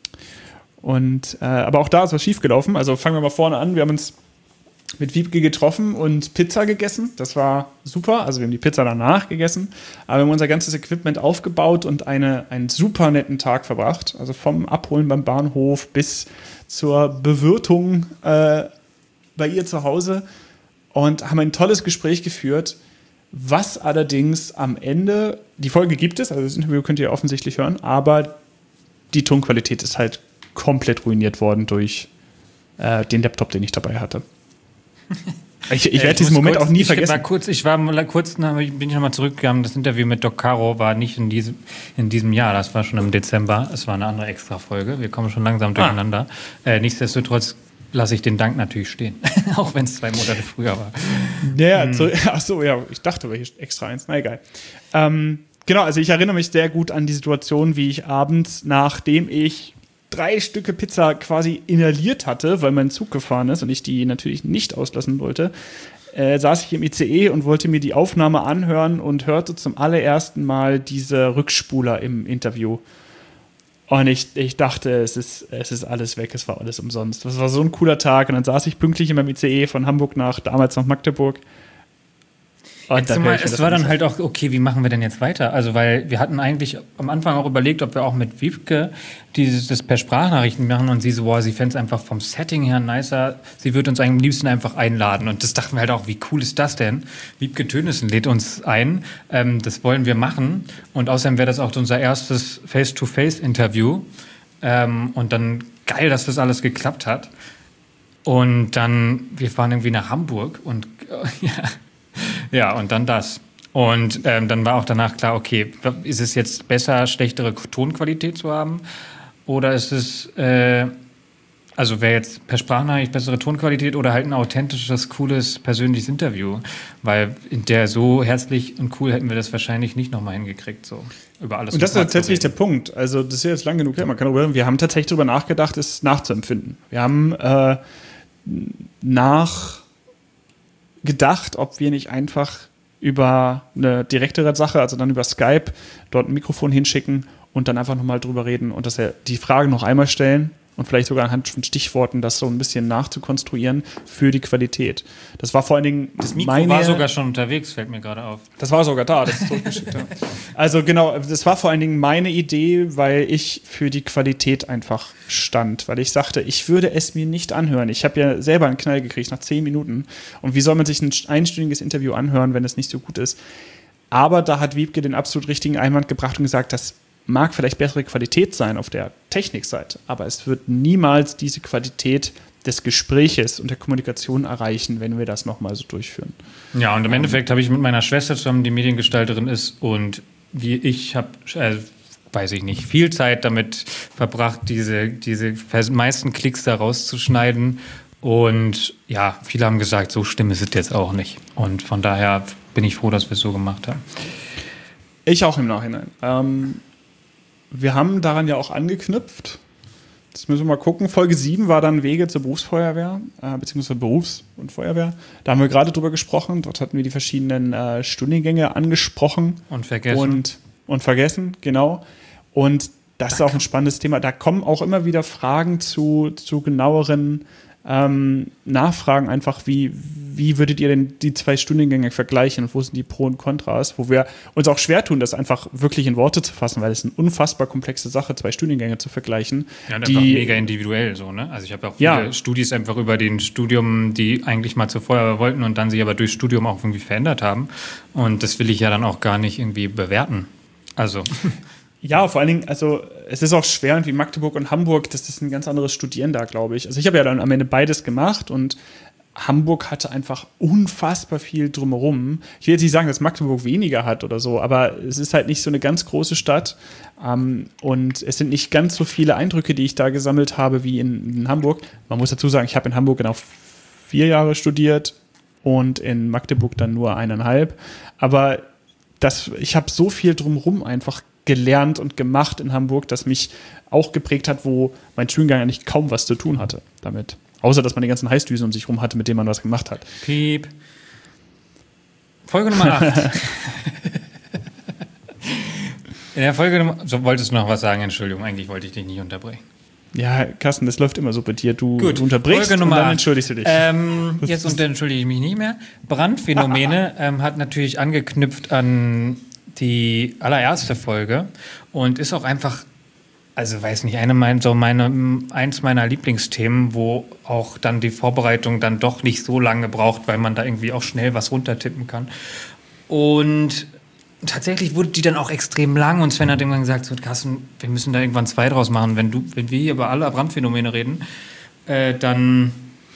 Und, äh, aber auch da ist was schiefgelaufen. Also fangen wir mal vorne an. Wir haben uns mit Wiebke getroffen und Pizza gegessen. Das war super. Also wir haben die Pizza danach gegessen. Aber wir haben unser ganzes Equipment aufgebaut und eine, einen super netten Tag verbracht. Also vom Abholen beim Bahnhof bis zur Bewirtung äh, bei ihr zu Hause und haben ein tolles Gespräch geführt, was allerdings am Ende, die Folge gibt es, also das Interview könnt ihr offensichtlich hören, aber die Tonqualität ist halt komplett ruiniert worden durch äh, den Laptop, den ich dabei hatte. Ich, ich werde diesen Moment kurz, auch nie ich vergessen. War kurz, ich war mal kurz, bin ich nochmal zurückgegangen, das Interview mit Doc Caro war nicht in diesem, in diesem Jahr, das war schon im Dezember, es war eine andere Extra-Folge, wir kommen schon langsam durcheinander. Ah. Äh, nichtsdestotrotz lasse ich den Dank natürlich stehen, auch wenn es zwei Monate früher war. Ja, hm. so, ach so, ja, ich dachte, aber hier extra eins, na egal. Ähm, genau, also ich erinnere mich sehr gut an die Situation, wie ich abends, nachdem ich drei Stücke Pizza quasi inhaliert hatte, weil mein Zug gefahren ist und ich die natürlich nicht auslassen wollte, äh, saß ich im I C E und wollte mir die Aufnahme anhören und hörte zum allerersten Mal diese Rückspuler im Interview. Und ich, ich dachte, es ist, es ist alles weg, es war alles umsonst. Das war so ein cooler Tag. Und dann saß ich pünktlich in meinem I C E von Hamburg nach, damals nach Magdeburg. Und dann mal, es war dann halt auch, okay, wie machen wir denn jetzt weiter? Also, weil wir hatten eigentlich am Anfang auch überlegt, ob wir auch mit Wiebke dieses, das per Sprachnachrichten machen und sie so, boah, sie fände es einfach vom Setting her nicer. Sie würde uns am liebsten einfach einladen. Und das dachten wir halt auch, wie cool ist das denn? Wiebke Tönissen lädt uns ein. Ähm, das wollen wir machen. Und außerdem wäre das auch unser erstes Face-to-Face-Interview. Ähm, und dann geil, dass das alles geklappt hat. Und dann, wir fahren irgendwie nach Hamburg und äh, ja. Ja, und dann das. Und ähm, dann war auch danach klar, okay, ist es jetzt besser, schlechtere Tonqualität zu haben? Oder ist es, äh, also wäre jetzt per Sprachnachricht bessere Tonqualität oder halt ein authentisches, cooles, persönliches Interview? Weil in der so herzlich und cool hätten wir das wahrscheinlich nicht nochmal hingekriegt, so über alles. Und das ist tatsächlich der Punkt. Also das ist ja jetzt lang genug her, man kann darüber, wir haben tatsächlich darüber nachgedacht, es nachzuempfinden. Wir haben äh, nach gedacht, ob wir nicht einfach über eine direktere Sache, also dann über Skype, dort ein Mikrofon hinschicken und dann einfach nochmal drüber reden und dass wir die Frage noch einmal stellen und vielleicht sogar anhand von Stichworten das so ein bisschen nachzukonstruieren für die Qualität. Das war vor allen Dingen das Mikro meine, war sogar schon unterwegs, fällt mir gerade auf. Das war sogar da, das ist zurückgeschickt. Ja. Also genau, das war vor allen Dingen meine Idee, weil ich für die Qualität einfach stand, weil ich sagte, ich würde es mir nicht anhören. Ich habe ja selber einen Knall gekriegt nach zehn Minuten und wie soll man sich ein einstündiges Interview anhören, wenn es nicht so gut ist? Aber da hat Wiebke den absolut richtigen Einwand gebracht und gesagt, das mag vielleicht bessere Qualität sein auf der Technikseite, aber es wird niemals diese Qualität des Gespräches und der Kommunikation erreichen, wenn wir das nochmal so durchführen. Ja, und im Endeffekt habe ich mit meiner Schwester zusammen, die Mediengestalterin ist, und wie ich habe, äh, weiß ich nicht, viel Zeit damit verbracht, diese, diese meisten Klicks da rauszuschneiden. Und ja, viele haben gesagt, so schlimm ist es jetzt auch nicht. Und von daher bin ich froh, dass wir es so gemacht haben. Ich auch im Nachhinein. Ähm, wir haben daran ja auch angeknüpft. Jetzt müssen wir mal gucken. Folge sieben war dann Wege zur Berufsfeuerwehr, äh, beziehungsweise Berufs- und Feuerwehr. Da haben wir gerade drüber gesprochen. Dort hatten wir die verschiedenen äh, Studiengänge angesprochen. Und vergessen. Und, und vergessen, genau. Und das ist auch ein spannendes Thema. Da kommen auch immer wieder Fragen zu, zu genaueren ähm, Nachfragen. Einfach, wie, wie würdet ihr denn die zwei Studiengänge vergleichen? Und wo sind die Pro und Kontras? Wo wir uns auch schwer tun, das einfach wirklich in Worte zu fassen, weil es eine unfassbar komplexe Sache, zwei Studiengänge zu vergleichen. Ja, und die, einfach mega individuell so, ne? Also ich habe auch viele ja. Studis einfach über den Studium, die eigentlich mal zur Feuerwehr wollten und dann sich aber durchs Studium auch irgendwie verändert haben. Und das will ich ja dann auch gar nicht irgendwie bewerten. Also Ja, vor allen Dingen, also es ist auch schwer, und wie Magdeburg und Hamburg, das ist ein ganz anderes Studieren da, glaube ich. Also ich habe ja dann am Ende beides gemacht und Hamburg hatte einfach unfassbar viel drumherum. Ich will jetzt nicht sagen, dass Magdeburg weniger hat oder so, aber es ist halt nicht so eine ganz große Stadt ähm, und es sind nicht ganz so viele Eindrücke, die ich da gesammelt habe wie in, in Hamburg. Man muss dazu sagen, ich habe in Hamburg genau vier Jahre studiert und in Magdeburg dann nur eineinhalb. Aber das, ich habe so viel drumherum einfach gelernt und gemacht in Hamburg, das mich auch geprägt hat, wo mein Studiengang eigentlich kaum was zu tun hatte damit. Außer, dass man die ganzen Heißdüsen um sich rum hatte, mit denen man was gemacht hat. Piep. Folge Nummer acht. In der Folge Nummer... So, wolltest du noch was sagen? Entschuldigung, eigentlich wollte ich dich nicht unterbrechen. Ja, Carsten, das läuft immer so bei dir. Du, Gut, du unterbrichst Folge Nummer und dann acht. entschuldigst du dich. Ähm, jetzt und dann entschuldige ich mich nicht mehr. Brandphänomene ähm, hat natürlich angeknüpft an die allererste Folge und ist auch einfach, also weiß nicht, eine mein, so meine, eins meiner Lieblingsthemen, wo auch dann die Vorbereitung dann doch nicht so lange braucht, weil man da irgendwie auch schnell was runtertippen kann. Und tatsächlich wurde die dann auch extrem lang und Sven hat irgendwann gesagt, so, Carsten, wir müssen da irgendwann zwei draus machen. Wenn, du, wenn wir hier über alle Brandphänomene reden, äh, dann,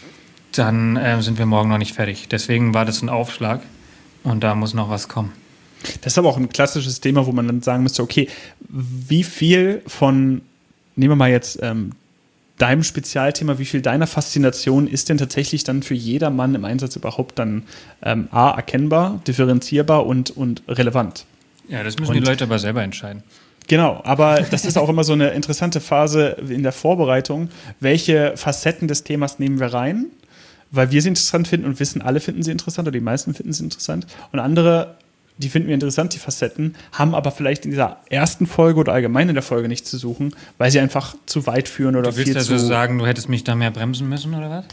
dann äh, sind wir morgen noch nicht fertig. Deswegen war das ein Aufschlag und da muss noch was kommen. Das ist aber auch ein klassisches Thema, wo man dann sagen müsste, okay, wie viel von, nehmen wir mal jetzt ähm, deinem Spezialthema, wie viel deiner Faszination ist denn tatsächlich dann für jedermann im Einsatz überhaupt dann ähm, A, erkennbar, differenzierbar und, und relevant? Ja, das müssen und, die Leute aber selber entscheiden. Genau, aber das ist auch immer so eine interessante Phase in der Vorbereitung. Welche Facetten des Themas nehmen wir rein? Weil wir sie interessant finden und wissen, alle finden sie interessant oder die meisten finden sie interessant. Und andere, die finden wir interessant, die Facetten, haben aber vielleicht in dieser ersten Folge oder allgemein in der Folge nichts zu suchen, weil sie einfach zu weit führen oder du willst viel also zu... sagen, du hättest mich da mehr bremsen müssen, oder was?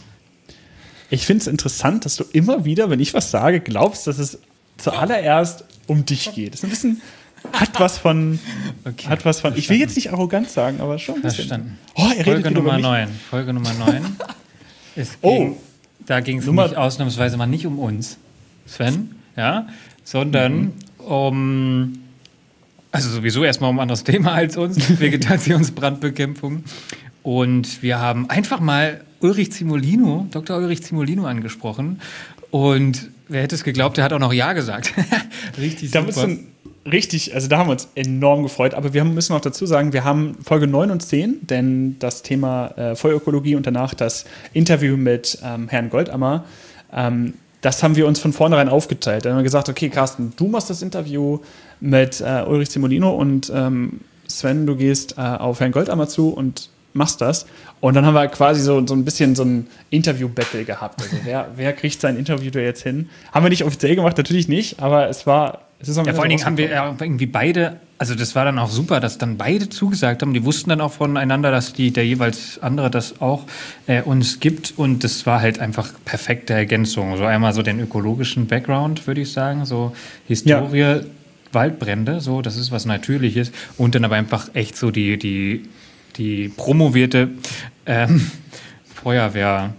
Ich finde es interessant, dass du immer wieder, wenn ich was sage, glaubst, dass es zuallererst um dich geht. Das ist ein bisschen... Hat was von... Okay, hat was von ich will jetzt nicht arrogant sagen, aber schon ein bisschen. Verstanden. Oh, er redet Folge wieder über Nummer mich. neun. Folge Nummer neun. Es Oh. ging, da ging es Nummer- nämlich ausnahmsweise mal nicht um uns, Sven, ja, sondern Mhm. um, also sowieso erstmal um ein anderes Thema als uns, Vegetationsbrandbekämpfung. Und wir haben einfach mal Ulrich Zimolino, Doktor Ulrich Zimolino angesprochen. Und wer hätte es geglaubt, der hat auch noch Ja gesagt. Richtig Da super. müssen richtig, also da haben wir uns enorm gefreut, aber wir haben- müssen noch dazu sagen, wir haben Folge neun und zehn, denn das Thema äh, Feuerökologie und danach das Interview mit ähm, Herrn Goldammer, ähm, das haben wir uns von vornherein aufgeteilt. Dann haben wir gesagt, okay, Carsten, du machst das Interview mit äh, Ulrich Zimolino und ähm, Sven, du gehst äh, auf Herrn Goldammer zu und machst das. Und dann haben wir quasi so, so ein bisschen so ein Interview-Battle gehabt. Also wer, wer kriegt sein Interview da jetzt hin? Haben wir nicht offiziell gemacht, natürlich nicht, aber es war... Es ist am Ja, Ende vor allen Dingen haben wir rausgekommen. ja irgendwie beide, also das war dann auch super, dass dann beide zugesagt haben. Die wussten dann auch voneinander, dass die, der jeweils andere das auch äh, uns gibt. Und das war halt einfach perfekte Ergänzung. So einmal so den ökologischen Background, würde ich sagen, so Historie, Waldbrände, so, das ist was Natürliches. Und dann aber einfach echt so die, die, die promovierte ähm, Feuerwehreinheit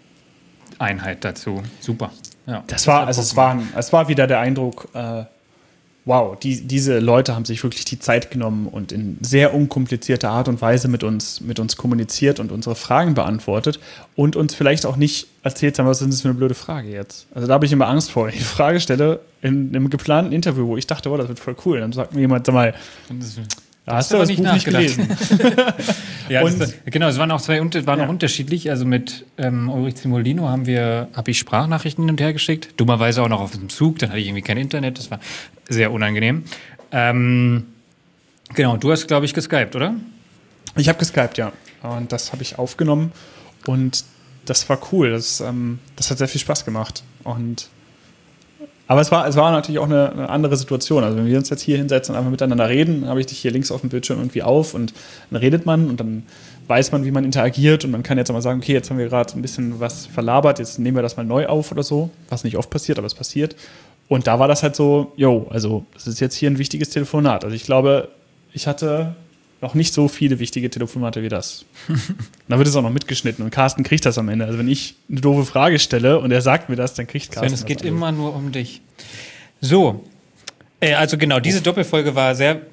dazu. Super. Ja. Das war, also es war, es war wieder der Eindruck, äh, wow, die, diese Leute haben sich wirklich die Zeit genommen und in sehr unkomplizierter Art und Weise mit uns, mit uns kommuniziert und unsere Fragen beantwortet und uns vielleicht auch nicht erzählt haben, was ist das für eine blöde Frage jetzt. Also da habe ich immer Angst vor. Ich die Frage stelle in einem geplanten Interview, wo ich dachte, oh, das wird voll cool. Dann sagt mir jemand, sag mal, da hast du das Buch nicht gelesen. Ja, Und- das, genau, es waren auch zwei unter- waren Ja. auch unterschiedlich. Also mit ähm, Ulrich Zimolino haben wir, habe ich Sprachnachrichten hin und her geschickt. Dummerweise auch noch auf dem Zug, dann hatte ich irgendwie kein Internet. Das war sehr unangenehm. Ähm, genau, du hast, glaube ich, geskypt, oder? Ich habe geskypt, ja. Und das habe ich aufgenommen und das war cool. Das, ähm, das hat sehr viel Spaß gemacht. Und aber es war, es war natürlich auch eine, eine andere Situation. Also wenn wir uns jetzt hier hinsetzen und einfach miteinander reden, dann habe ich dich hier links auf dem Bildschirm irgendwie auf und dann redet man und dann weiß man, wie man interagiert und man kann jetzt auch mal sagen, okay, jetzt haben wir gerade ein bisschen was verlabert, jetzt nehmen wir das mal neu auf oder so, was nicht oft passiert, aber es passiert. Und da war das halt so, yo, also das ist jetzt hier ein wichtiges Telefonat. Also ich glaube, ich hatte noch nicht so viele wichtige Telefonate wie das. Und dann wird es auch noch mitgeschnitten und Carsten kriegt das am Ende. Also wenn ich eine doofe Frage stelle und er sagt mir das, dann kriegt Carsten Sven, es das. geht Also immer nur um dich. So, äh, also genau, diese Doppelfolge war sehr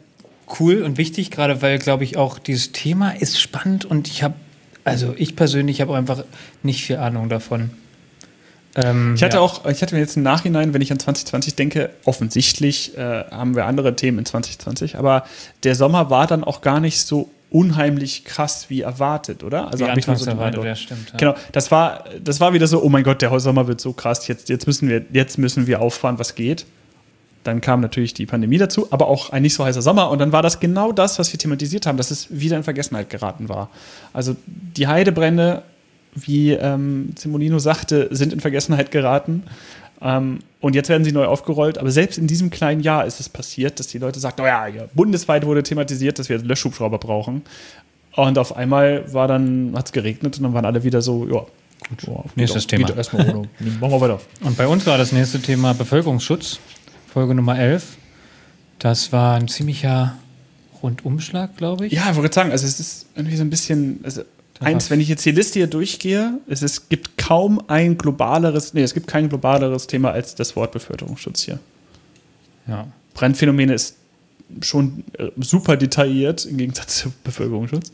cool und wichtig, gerade weil, glaube ich, auch dieses Thema ist spannend und ich habe, also ich persönlich habe einfach nicht viel Ahnung davon. Ähm, ich hatte ja. auch, ich hatte mir jetzt im Nachhinein, wenn ich an zwanzig zwanzig denke, offensichtlich äh, haben wir andere Themen in zwanzig zwanzig, aber der Sommer war dann auch gar nicht so unheimlich krass wie erwartet, oder? Also wie habe ich mal so erwartet, ja, stimmt. Ja. Genau, das war, das war wieder so, oh mein Gott, der Sommer wird so krass, jetzt, jetzt, müssen wir, jetzt müssen wir auffahren, was geht. Dann kam natürlich die Pandemie dazu, aber auch ein nicht so heißer Sommer. Und dann war das genau das, was wir thematisiert haben, dass es wieder in Vergessenheit geraten war. Also die Heidebrände, wie ähm, Zimolino sagte, sind in Vergessenheit geraten. Ähm, und jetzt werden sie neu aufgerollt. Aber selbst in diesem kleinen Jahr ist es passiert, dass die Leute sagten, oh ja, ja, bundesweit wurde thematisiert, dass wir Löschhubschrauber brauchen. Und auf einmal war dann, hat es geregnet und dann waren alle wieder so, ja, gut, oh, nächstes auch, Thema. Erstmal ohne. Machen wir weiter. Und bei uns war das nächste Thema Bevölkerungsschutz, Folge Nummer elf. Das war ein ziemlicher Rundumschlag, glaube ich. Ja, ich wollte sagen, also es ist irgendwie so ein bisschen, also eins, wenn ich jetzt die Liste hier durchgehe, es, es gibt kaum ein globaleres, nee, es gibt kein globaleres Thema als das Wort Bevölkerungsschutz hier. Ja. Brandphänomene ist schon super detailliert im Gegensatz zu Bevölkerungsschutz.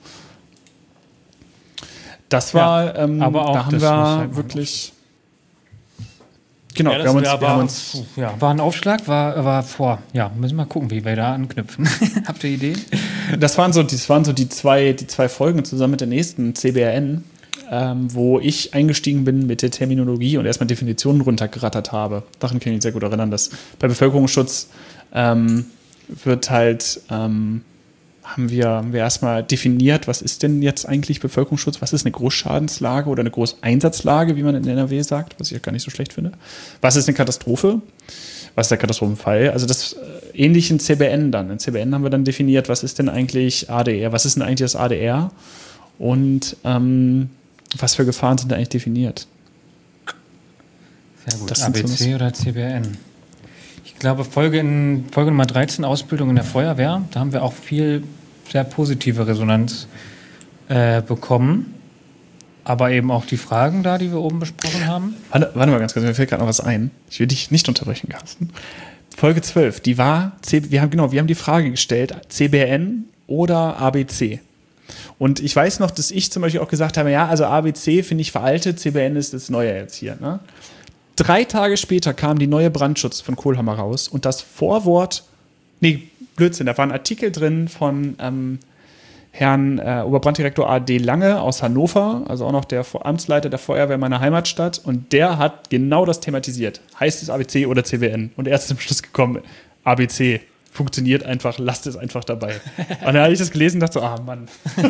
Das war, ja, ähm, aber auch, da haben wir halt wirklich. Genau, ja, wir haben uns, war, wir haben uns ja, war ein Aufschlag, war, war vor. Ja, müssen wir mal gucken, wie wir da anknüpfen. Habt ihr Ideen? Das waren so, das waren so die zwei, die zwei Folgen zusammen mit der nächsten C B R N, ähm, wo ich eingestiegen bin mit der Terminologie und erstmal Definitionen runtergerattert habe. Daran kann ich mich sehr gut erinnern, dass bei Bevölkerungsschutz ähm, wird halt, ähm, haben wir, haben wir erstmal definiert, was ist denn jetzt eigentlich Bevölkerungsschutz, was ist eine Großschadenslage oder eine Großeinsatzlage, wie man in N R W sagt, was ich auch gar nicht so schlecht finde. Was ist eine Katastrophe? Was ist der Katastrophenfall? Also das äh, ähnlich in C B N dann. In C B N haben wir dann definiert, was ist denn eigentlich A D R? Was ist denn eigentlich das A D R? Und ähm, was für Gefahren sind da eigentlich definiert? Sehr gut. Das A B C so oder C B N? Ich glaube, Folge, in, Folge Nummer dreizehn, Ausbildung in der Feuerwehr, da haben wir auch viel sehr positive Resonanz äh, bekommen. Aber eben auch die Fragen da, die wir oben besprochen haben. Warte, warte mal ganz kurz, mir fällt gerade noch was ein. Ich will dich nicht unterbrechen, Carsten. Folge zwölf, die war, C- wir haben genau, wir haben die Frage gestellt, C B N oder A B C. Und ich weiß noch, dass ich zum Beispiel auch gesagt habe, ja, also A B C finde ich veraltet, C B N ist das Neue jetzt hier. Ne? Drei Tage später kam die neue Brandschutz von Kohlhammer raus und das Vorwort, nee, Blödsinn, da war ein Artikel drin von ähm, Herrn äh, Oberbranddirektor A D Lange aus Hannover, also auch noch der Amtsleiter der Feuerwehr meiner Heimatstadt, und der hat genau das thematisiert. Heißt es A B C oder C B N? Und er ist zum Schluss gekommen, A B C. Funktioniert einfach, lasst es einfach dabei. Und dann habe ich das gelesen und dachte so, ah Mann.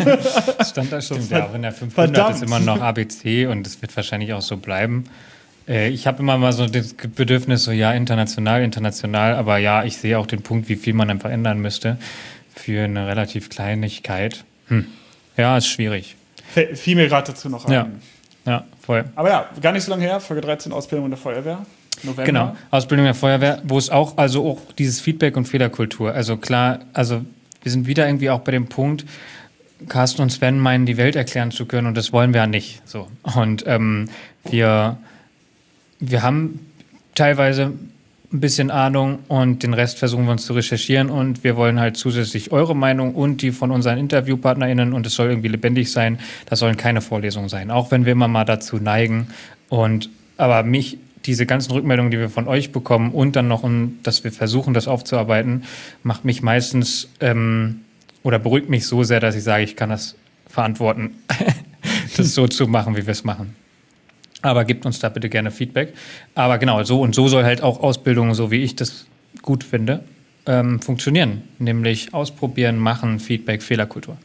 Stand da schon, ja, auch in der fünfhundert Verdammt. Ist immer noch A B C und es wird wahrscheinlich auch so bleiben. Äh, ich habe immer mal so das Bedürfnis, so ja, international, international, aber ja, ich sehe auch den Punkt, wie viel man dann verändern müsste für eine relativ Kleinigkeit. Hm. Ja, ist schwierig. F- fiel mir gerade dazu noch ein. Ja. ja, voll. Aber ja, gar nicht so lange her, Folge dreizehn, Ausbildung in der Feuerwehr. November. Genau, Ausbildung der Feuerwehr, wo es auch, also auch dieses Feedback und Fehlerkultur, also klar, also wir sind wieder irgendwie auch bei dem Punkt, Carsten und Sven meinen, die Welt erklären zu können und das wollen wir ja nicht. So. Und ähm, wir, wir haben teilweise ein bisschen Ahnung und den Rest versuchen wir uns zu recherchieren und wir wollen halt zusätzlich eure Meinung und die von unseren InterviewpartnerInnen und es soll irgendwie lebendig sein, das sollen keine Vorlesungen sein, auch wenn wir immer mal dazu neigen und aber mich diese ganzen Rückmeldungen, die wir von euch bekommen und dann noch, um, dass wir versuchen, das aufzuarbeiten, macht mich meistens ähm, oder beruhigt mich so sehr, dass ich sage, ich kann das verantworten, das so zu machen, wie wir es machen. Aber gebt uns da bitte gerne Feedback. Aber genau, so und so soll halt auch Ausbildung, so wie ich das gut finde, ähm, funktionieren. Nämlich ausprobieren, machen, Feedback, Fehlerkultur.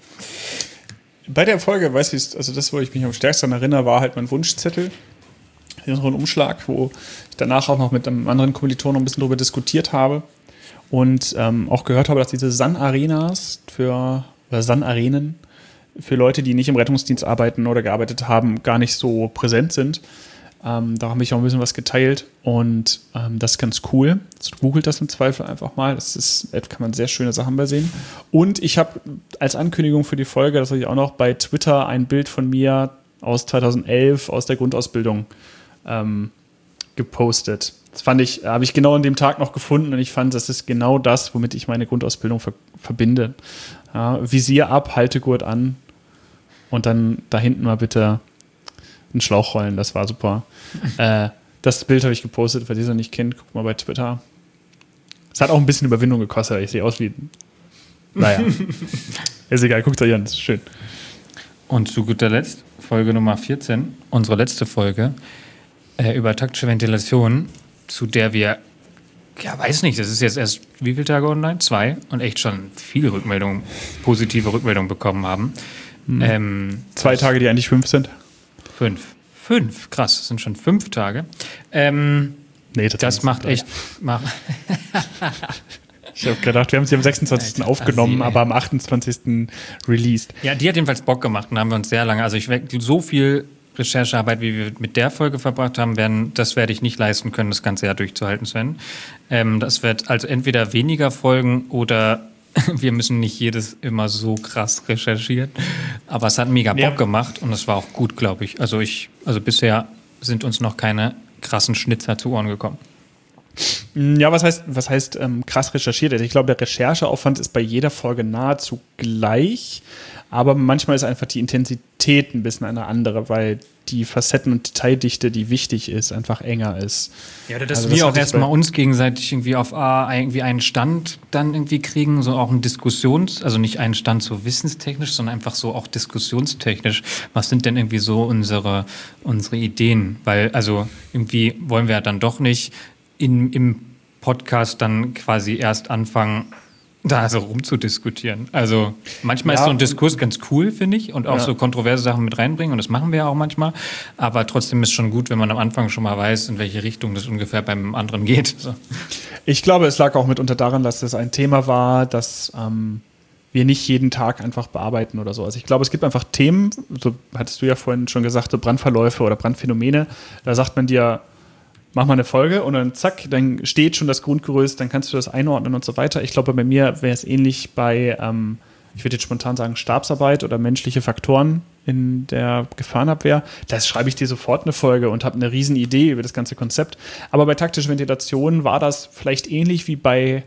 Bei der Folge, weiß ich, also das, wo ich mich am stärksten erinnere, war halt mein Wunschzettel. Hier ist so ein Umschlag, wo ich danach auch noch mit einem anderen Kommiliton noch ein bisschen darüber diskutiert habe und ähm, auch gehört habe, dass diese S A N-Arenas für, oder S A N-Arenen für Leute, die nicht im Rettungsdienst arbeiten oder gearbeitet haben, gar nicht so präsent sind. Ähm, da habe ich auch ein bisschen was geteilt und ähm, das ist ganz cool. Also, googelt das im Zweifel einfach mal. Das ist, da kann man sehr schöne Sachen bei sehen. Und ich habe als Ankündigung für die Folge, das habe ich auch noch bei Twitter, ein Bild von mir aus zweitausendelf aus der Grundausbildung ähm, gepostet. Das fand ich, habe ich genau an dem Tag noch gefunden und ich fand, das ist genau das, womit ich meine Grundausbildung ver- verbinde. Ja, Visier ab, Haltegurt an und dann da hinten mal bitte einen Schlauch rollen, das war super. äh, das Bild habe ich gepostet, wer das noch nicht kennt, guckt mal bei Twitter. Es hat auch ein bisschen Überwindung gekostet, ich sehe aus wie, naja, ist egal, guckt euch an, das ist schön. Und zu guter Letzt, Folge Nummer vierzehn, unsere letzte Folge, äh, über taktische Ventilation, zu der wir, ja, weiß nicht, das ist jetzt erst wie viele Tage online? Zwei. Und echt schon viele Rückmeldungen, positive Rückmeldungen bekommen haben. Mhm. Ähm, Zwei Tage, die eigentlich fünf sind. Fünf. Fünf, krass, das sind schon fünf Tage. Ähm, nee, das, das macht echt... Mach ich habe gedacht, wir haben sie am sechsundzwanzigsten Alter, aufgenommen, aber am achtundzwanzigsten released. Ja, die hat jedenfalls Bock gemacht und haben wir uns sehr lange, also ich so viel Recherchearbeit, wie wir mit der Folge verbracht haben, werden, das werde ich nicht leisten können, das ganze Jahr durchzuhalten, Sven. Ähm, das wird also entweder weniger Folgen oder wir müssen nicht jedes immer so krass recherchieren. Aber es hat mega Bock ja. gemacht und es war auch gut, glaube ich. Also ich, also bisher sind uns noch keine krassen Schnitzer zu Ohren gekommen. Ja, was heißt, was heißt ähm, krass recherchiert? Ich glaube, der Rechercheaufwand ist bei jeder Folge nahezu gleich, aber manchmal ist einfach die Intensität ein bisschen eine andere, weil die Facetten- und Detaildichte, die wichtig ist, einfach enger ist. Ja, oder dass also, wir das auch erstmal uns gegenseitig irgendwie auf A, irgendwie einen Stand dann irgendwie kriegen, so auch ein Diskussions-, also nicht einen Stand so wissenstechnisch, sondern einfach so auch diskussionstechnisch. Was sind denn irgendwie so unsere, unsere Ideen? Weil, also irgendwie wollen wir ja dann doch nicht in, im Podcast dann quasi erst anfangen, da so rumzudiskutieren. Also manchmal ja. ist so ein Diskurs ganz cool, finde ich, und auch ja. so kontroverse Sachen mit reinbringen und das machen wir ja auch manchmal, aber trotzdem ist schon gut, wenn man am Anfang schon mal weiß, in welche Richtung das ungefähr beim anderen geht. So. Ich glaube, es lag auch mitunter daran, dass das ein Thema war, das ähm, wir nicht jeden Tag einfach bearbeiten oder so. Also ich glaube, es gibt einfach Themen, so hattest du ja vorhin schon gesagt, so Brandverläufe oder Brandphänomene, da sagt man dir, mach mal eine Folge und dann zack, dann steht schon das Grundgerüst, dann kannst du das einordnen und so weiter. Ich glaube, bei mir wäre es ähnlich bei, ähm, ich würde jetzt spontan sagen, Stabsarbeit oder menschliche Faktoren in der Gefahrenabwehr. Da schreibe ich dir sofort eine Folge und habe eine riesen Idee über das ganze Konzept. Aber bei taktischer Ventilation war das vielleicht ähnlich wie bei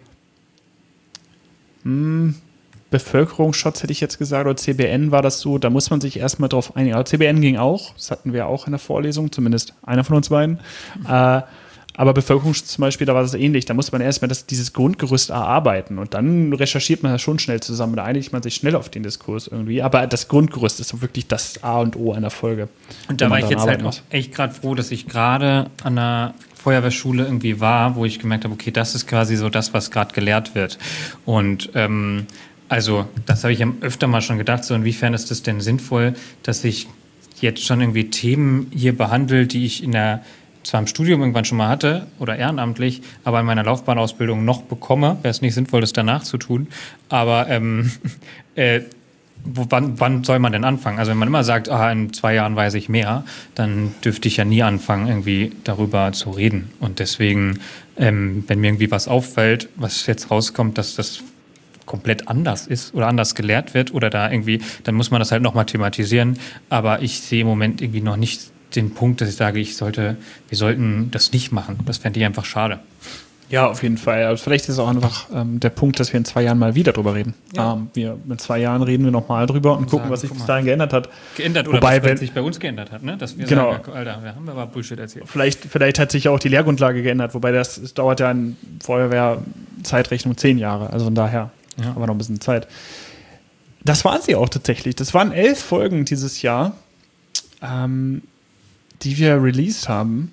hm, Bevölkerungsschutz, hätte ich jetzt gesagt, oder C B N war das so, da muss man sich erstmal drauf einigen. Aber C B N ging auch, das hatten wir auch in der Vorlesung, zumindest einer von uns beiden. Mhm. Äh, aber Bevölkerungsschutz zum Beispiel, da war das ähnlich. Da muss man erstmal das, dieses Grundgerüst erarbeiten und dann recherchiert man das schon schnell zusammen. Da einigt man sich schnell auf den Diskurs irgendwie. Aber das Grundgerüst ist so wirklich das A und O einer Folge. Und da war ich jetzt halt auch echt gerade froh, dass ich gerade an der Feuerwehrschule irgendwie war, wo ich gemerkt habe, okay, das ist quasi so das, was gerade gelehrt wird. Und ähm, also, das habe ich öfter mal schon gedacht, so inwiefern ist es denn sinnvoll, dass ich jetzt schon irgendwie Themen hier behandle, die ich in der, zwar im Studium irgendwann schon mal hatte oder ehrenamtlich, aber in meiner Laufbahnausbildung noch bekomme. Wäre es nicht sinnvoll, das danach zu tun. Aber ähm, äh, wo, wann, wann soll man denn anfangen? Also wenn man immer sagt, ah, in zwei Jahren weiß ich mehr, dann dürfte ich ja nie anfangen, irgendwie darüber zu reden. Und deswegen, ähm, wenn mir irgendwie was auffällt, was jetzt rauskommt, dass das komplett anders ist oder anders gelehrt wird oder da irgendwie, dann muss man das halt nochmal thematisieren. Aber ich sehe im Moment irgendwie noch nicht den Punkt, dass ich sage, ich sollte, wir sollten das nicht machen. Das fände ich einfach schade. Ja, auf jeden Fall. Also vielleicht ist es auch einfach ähm, der Punkt, dass wir in zwei Jahren mal wieder drüber reden. Ja. Ähm, wir, in zwei Jahren reden wir nochmal drüber und, und gucken, sagen, was sich bis dahin geändert hat. Geändert oder Wobei, was wenn, sich bei uns geändert hat, ne? Dass wir genau. sagen, Alter, wir haben aber Bullshit erzählt. Vielleicht, vielleicht hat sich ja auch die Lehrgrundlage geändert, wobei das, das dauert ja in Feuerwehr-Zeitrechnung zehn Jahre. Also von daher ja. haben wir noch ein bisschen Zeit. Das waren sie auch tatsächlich. Das waren elf Folgen dieses Jahr, ähm, die wir released haben.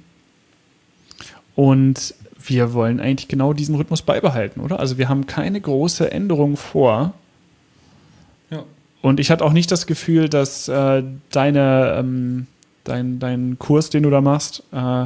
Und wir wollen eigentlich genau diesen Rhythmus beibehalten, oder? Also wir haben keine große Änderung vor. Ja. Und ich hatte auch nicht das Gefühl, dass äh, deine, ähm, dein, dein Kurs, den du da machst, äh,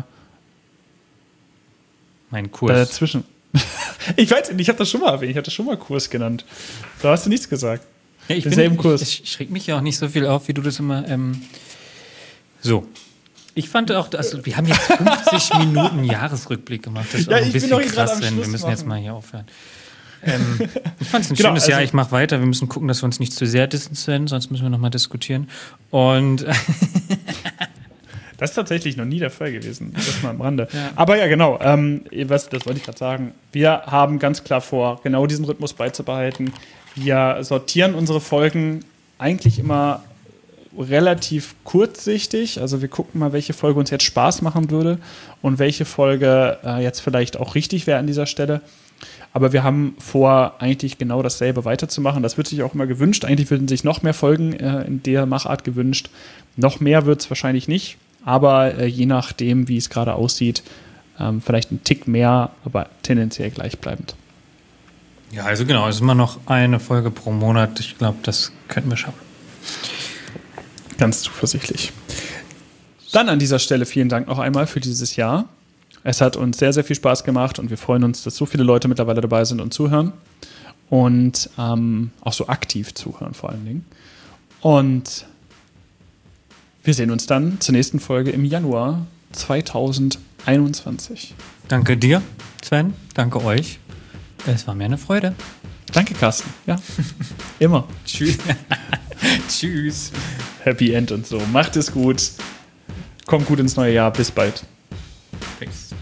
mein Kurs. Dazwischen. Ich weiß nicht, ich habe das schon mal erwähnt, ich habe das schon mal Kurs genannt. Da hast du nichts gesagt. Ja, ich bin, Kurs. Ich, ich schräg mich ja auch nicht so viel auf, wie du das immer. Ähm, so. Ich fand auch, also wir haben jetzt fünfzig Minuten Jahresrückblick gemacht. Das ist ja, auch ein bisschen krass, Sven. Wir müssen machen. jetzt mal hier aufhören. Ähm, ich fand es ein genau, schönes also Jahr. Ich mache weiter. Wir müssen gucken, dass wir uns nicht zu sehr distanzieren, sonst müssen wir nochmal diskutieren. Und Das ist tatsächlich noch nie der Fall gewesen. Das mal am Rande. Ja. Aber ja, genau. Ähm, was, das wollte ich gerade sagen. Wir haben ganz klar vor, genau diesen Rhythmus beizubehalten. Wir sortieren unsere Folgen eigentlich immer relativ kurzsichtig. Also wir gucken mal, welche Folge uns jetzt Spaß machen würde und welche Folge äh, jetzt vielleicht auch richtig wäre an dieser Stelle. Aber wir haben vor, eigentlich genau dasselbe weiterzumachen. Das wird sich auch immer gewünscht. Eigentlich würden sich noch mehr Folgen äh, in der Machart gewünscht. Noch mehr wird es wahrscheinlich nicht. Aber äh, je nachdem, wie es gerade aussieht, ähm, vielleicht ein Tick mehr, aber tendenziell gleichbleibend. Ja, also genau, es ist immer noch eine Folge pro Monat. Ich glaube, das könnten wir schaffen. Ganz zuversichtlich. Dann an dieser Stelle vielen Dank noch einmal für dieses Jahr. Es hat uns sehr, sehr viel Spaß gemacht und wir freuen uns, dass so viele Leute mittlerweile dabei sind und zuhören. Und ähm, auch so aktiv zuhören vor allen Dingen. Und wir sehen uns dann zur nächsten Folge im Januar zwanzig einundzwanzig. Danke dir, Sven. Danke euch. Es war mir eine Freude. Danke, Carsten. Ja, immer. Tschüss. Tschüss. Happy End und so. Macht es gut. Kommt gut ins neue Jahr. Bis bald. Peace.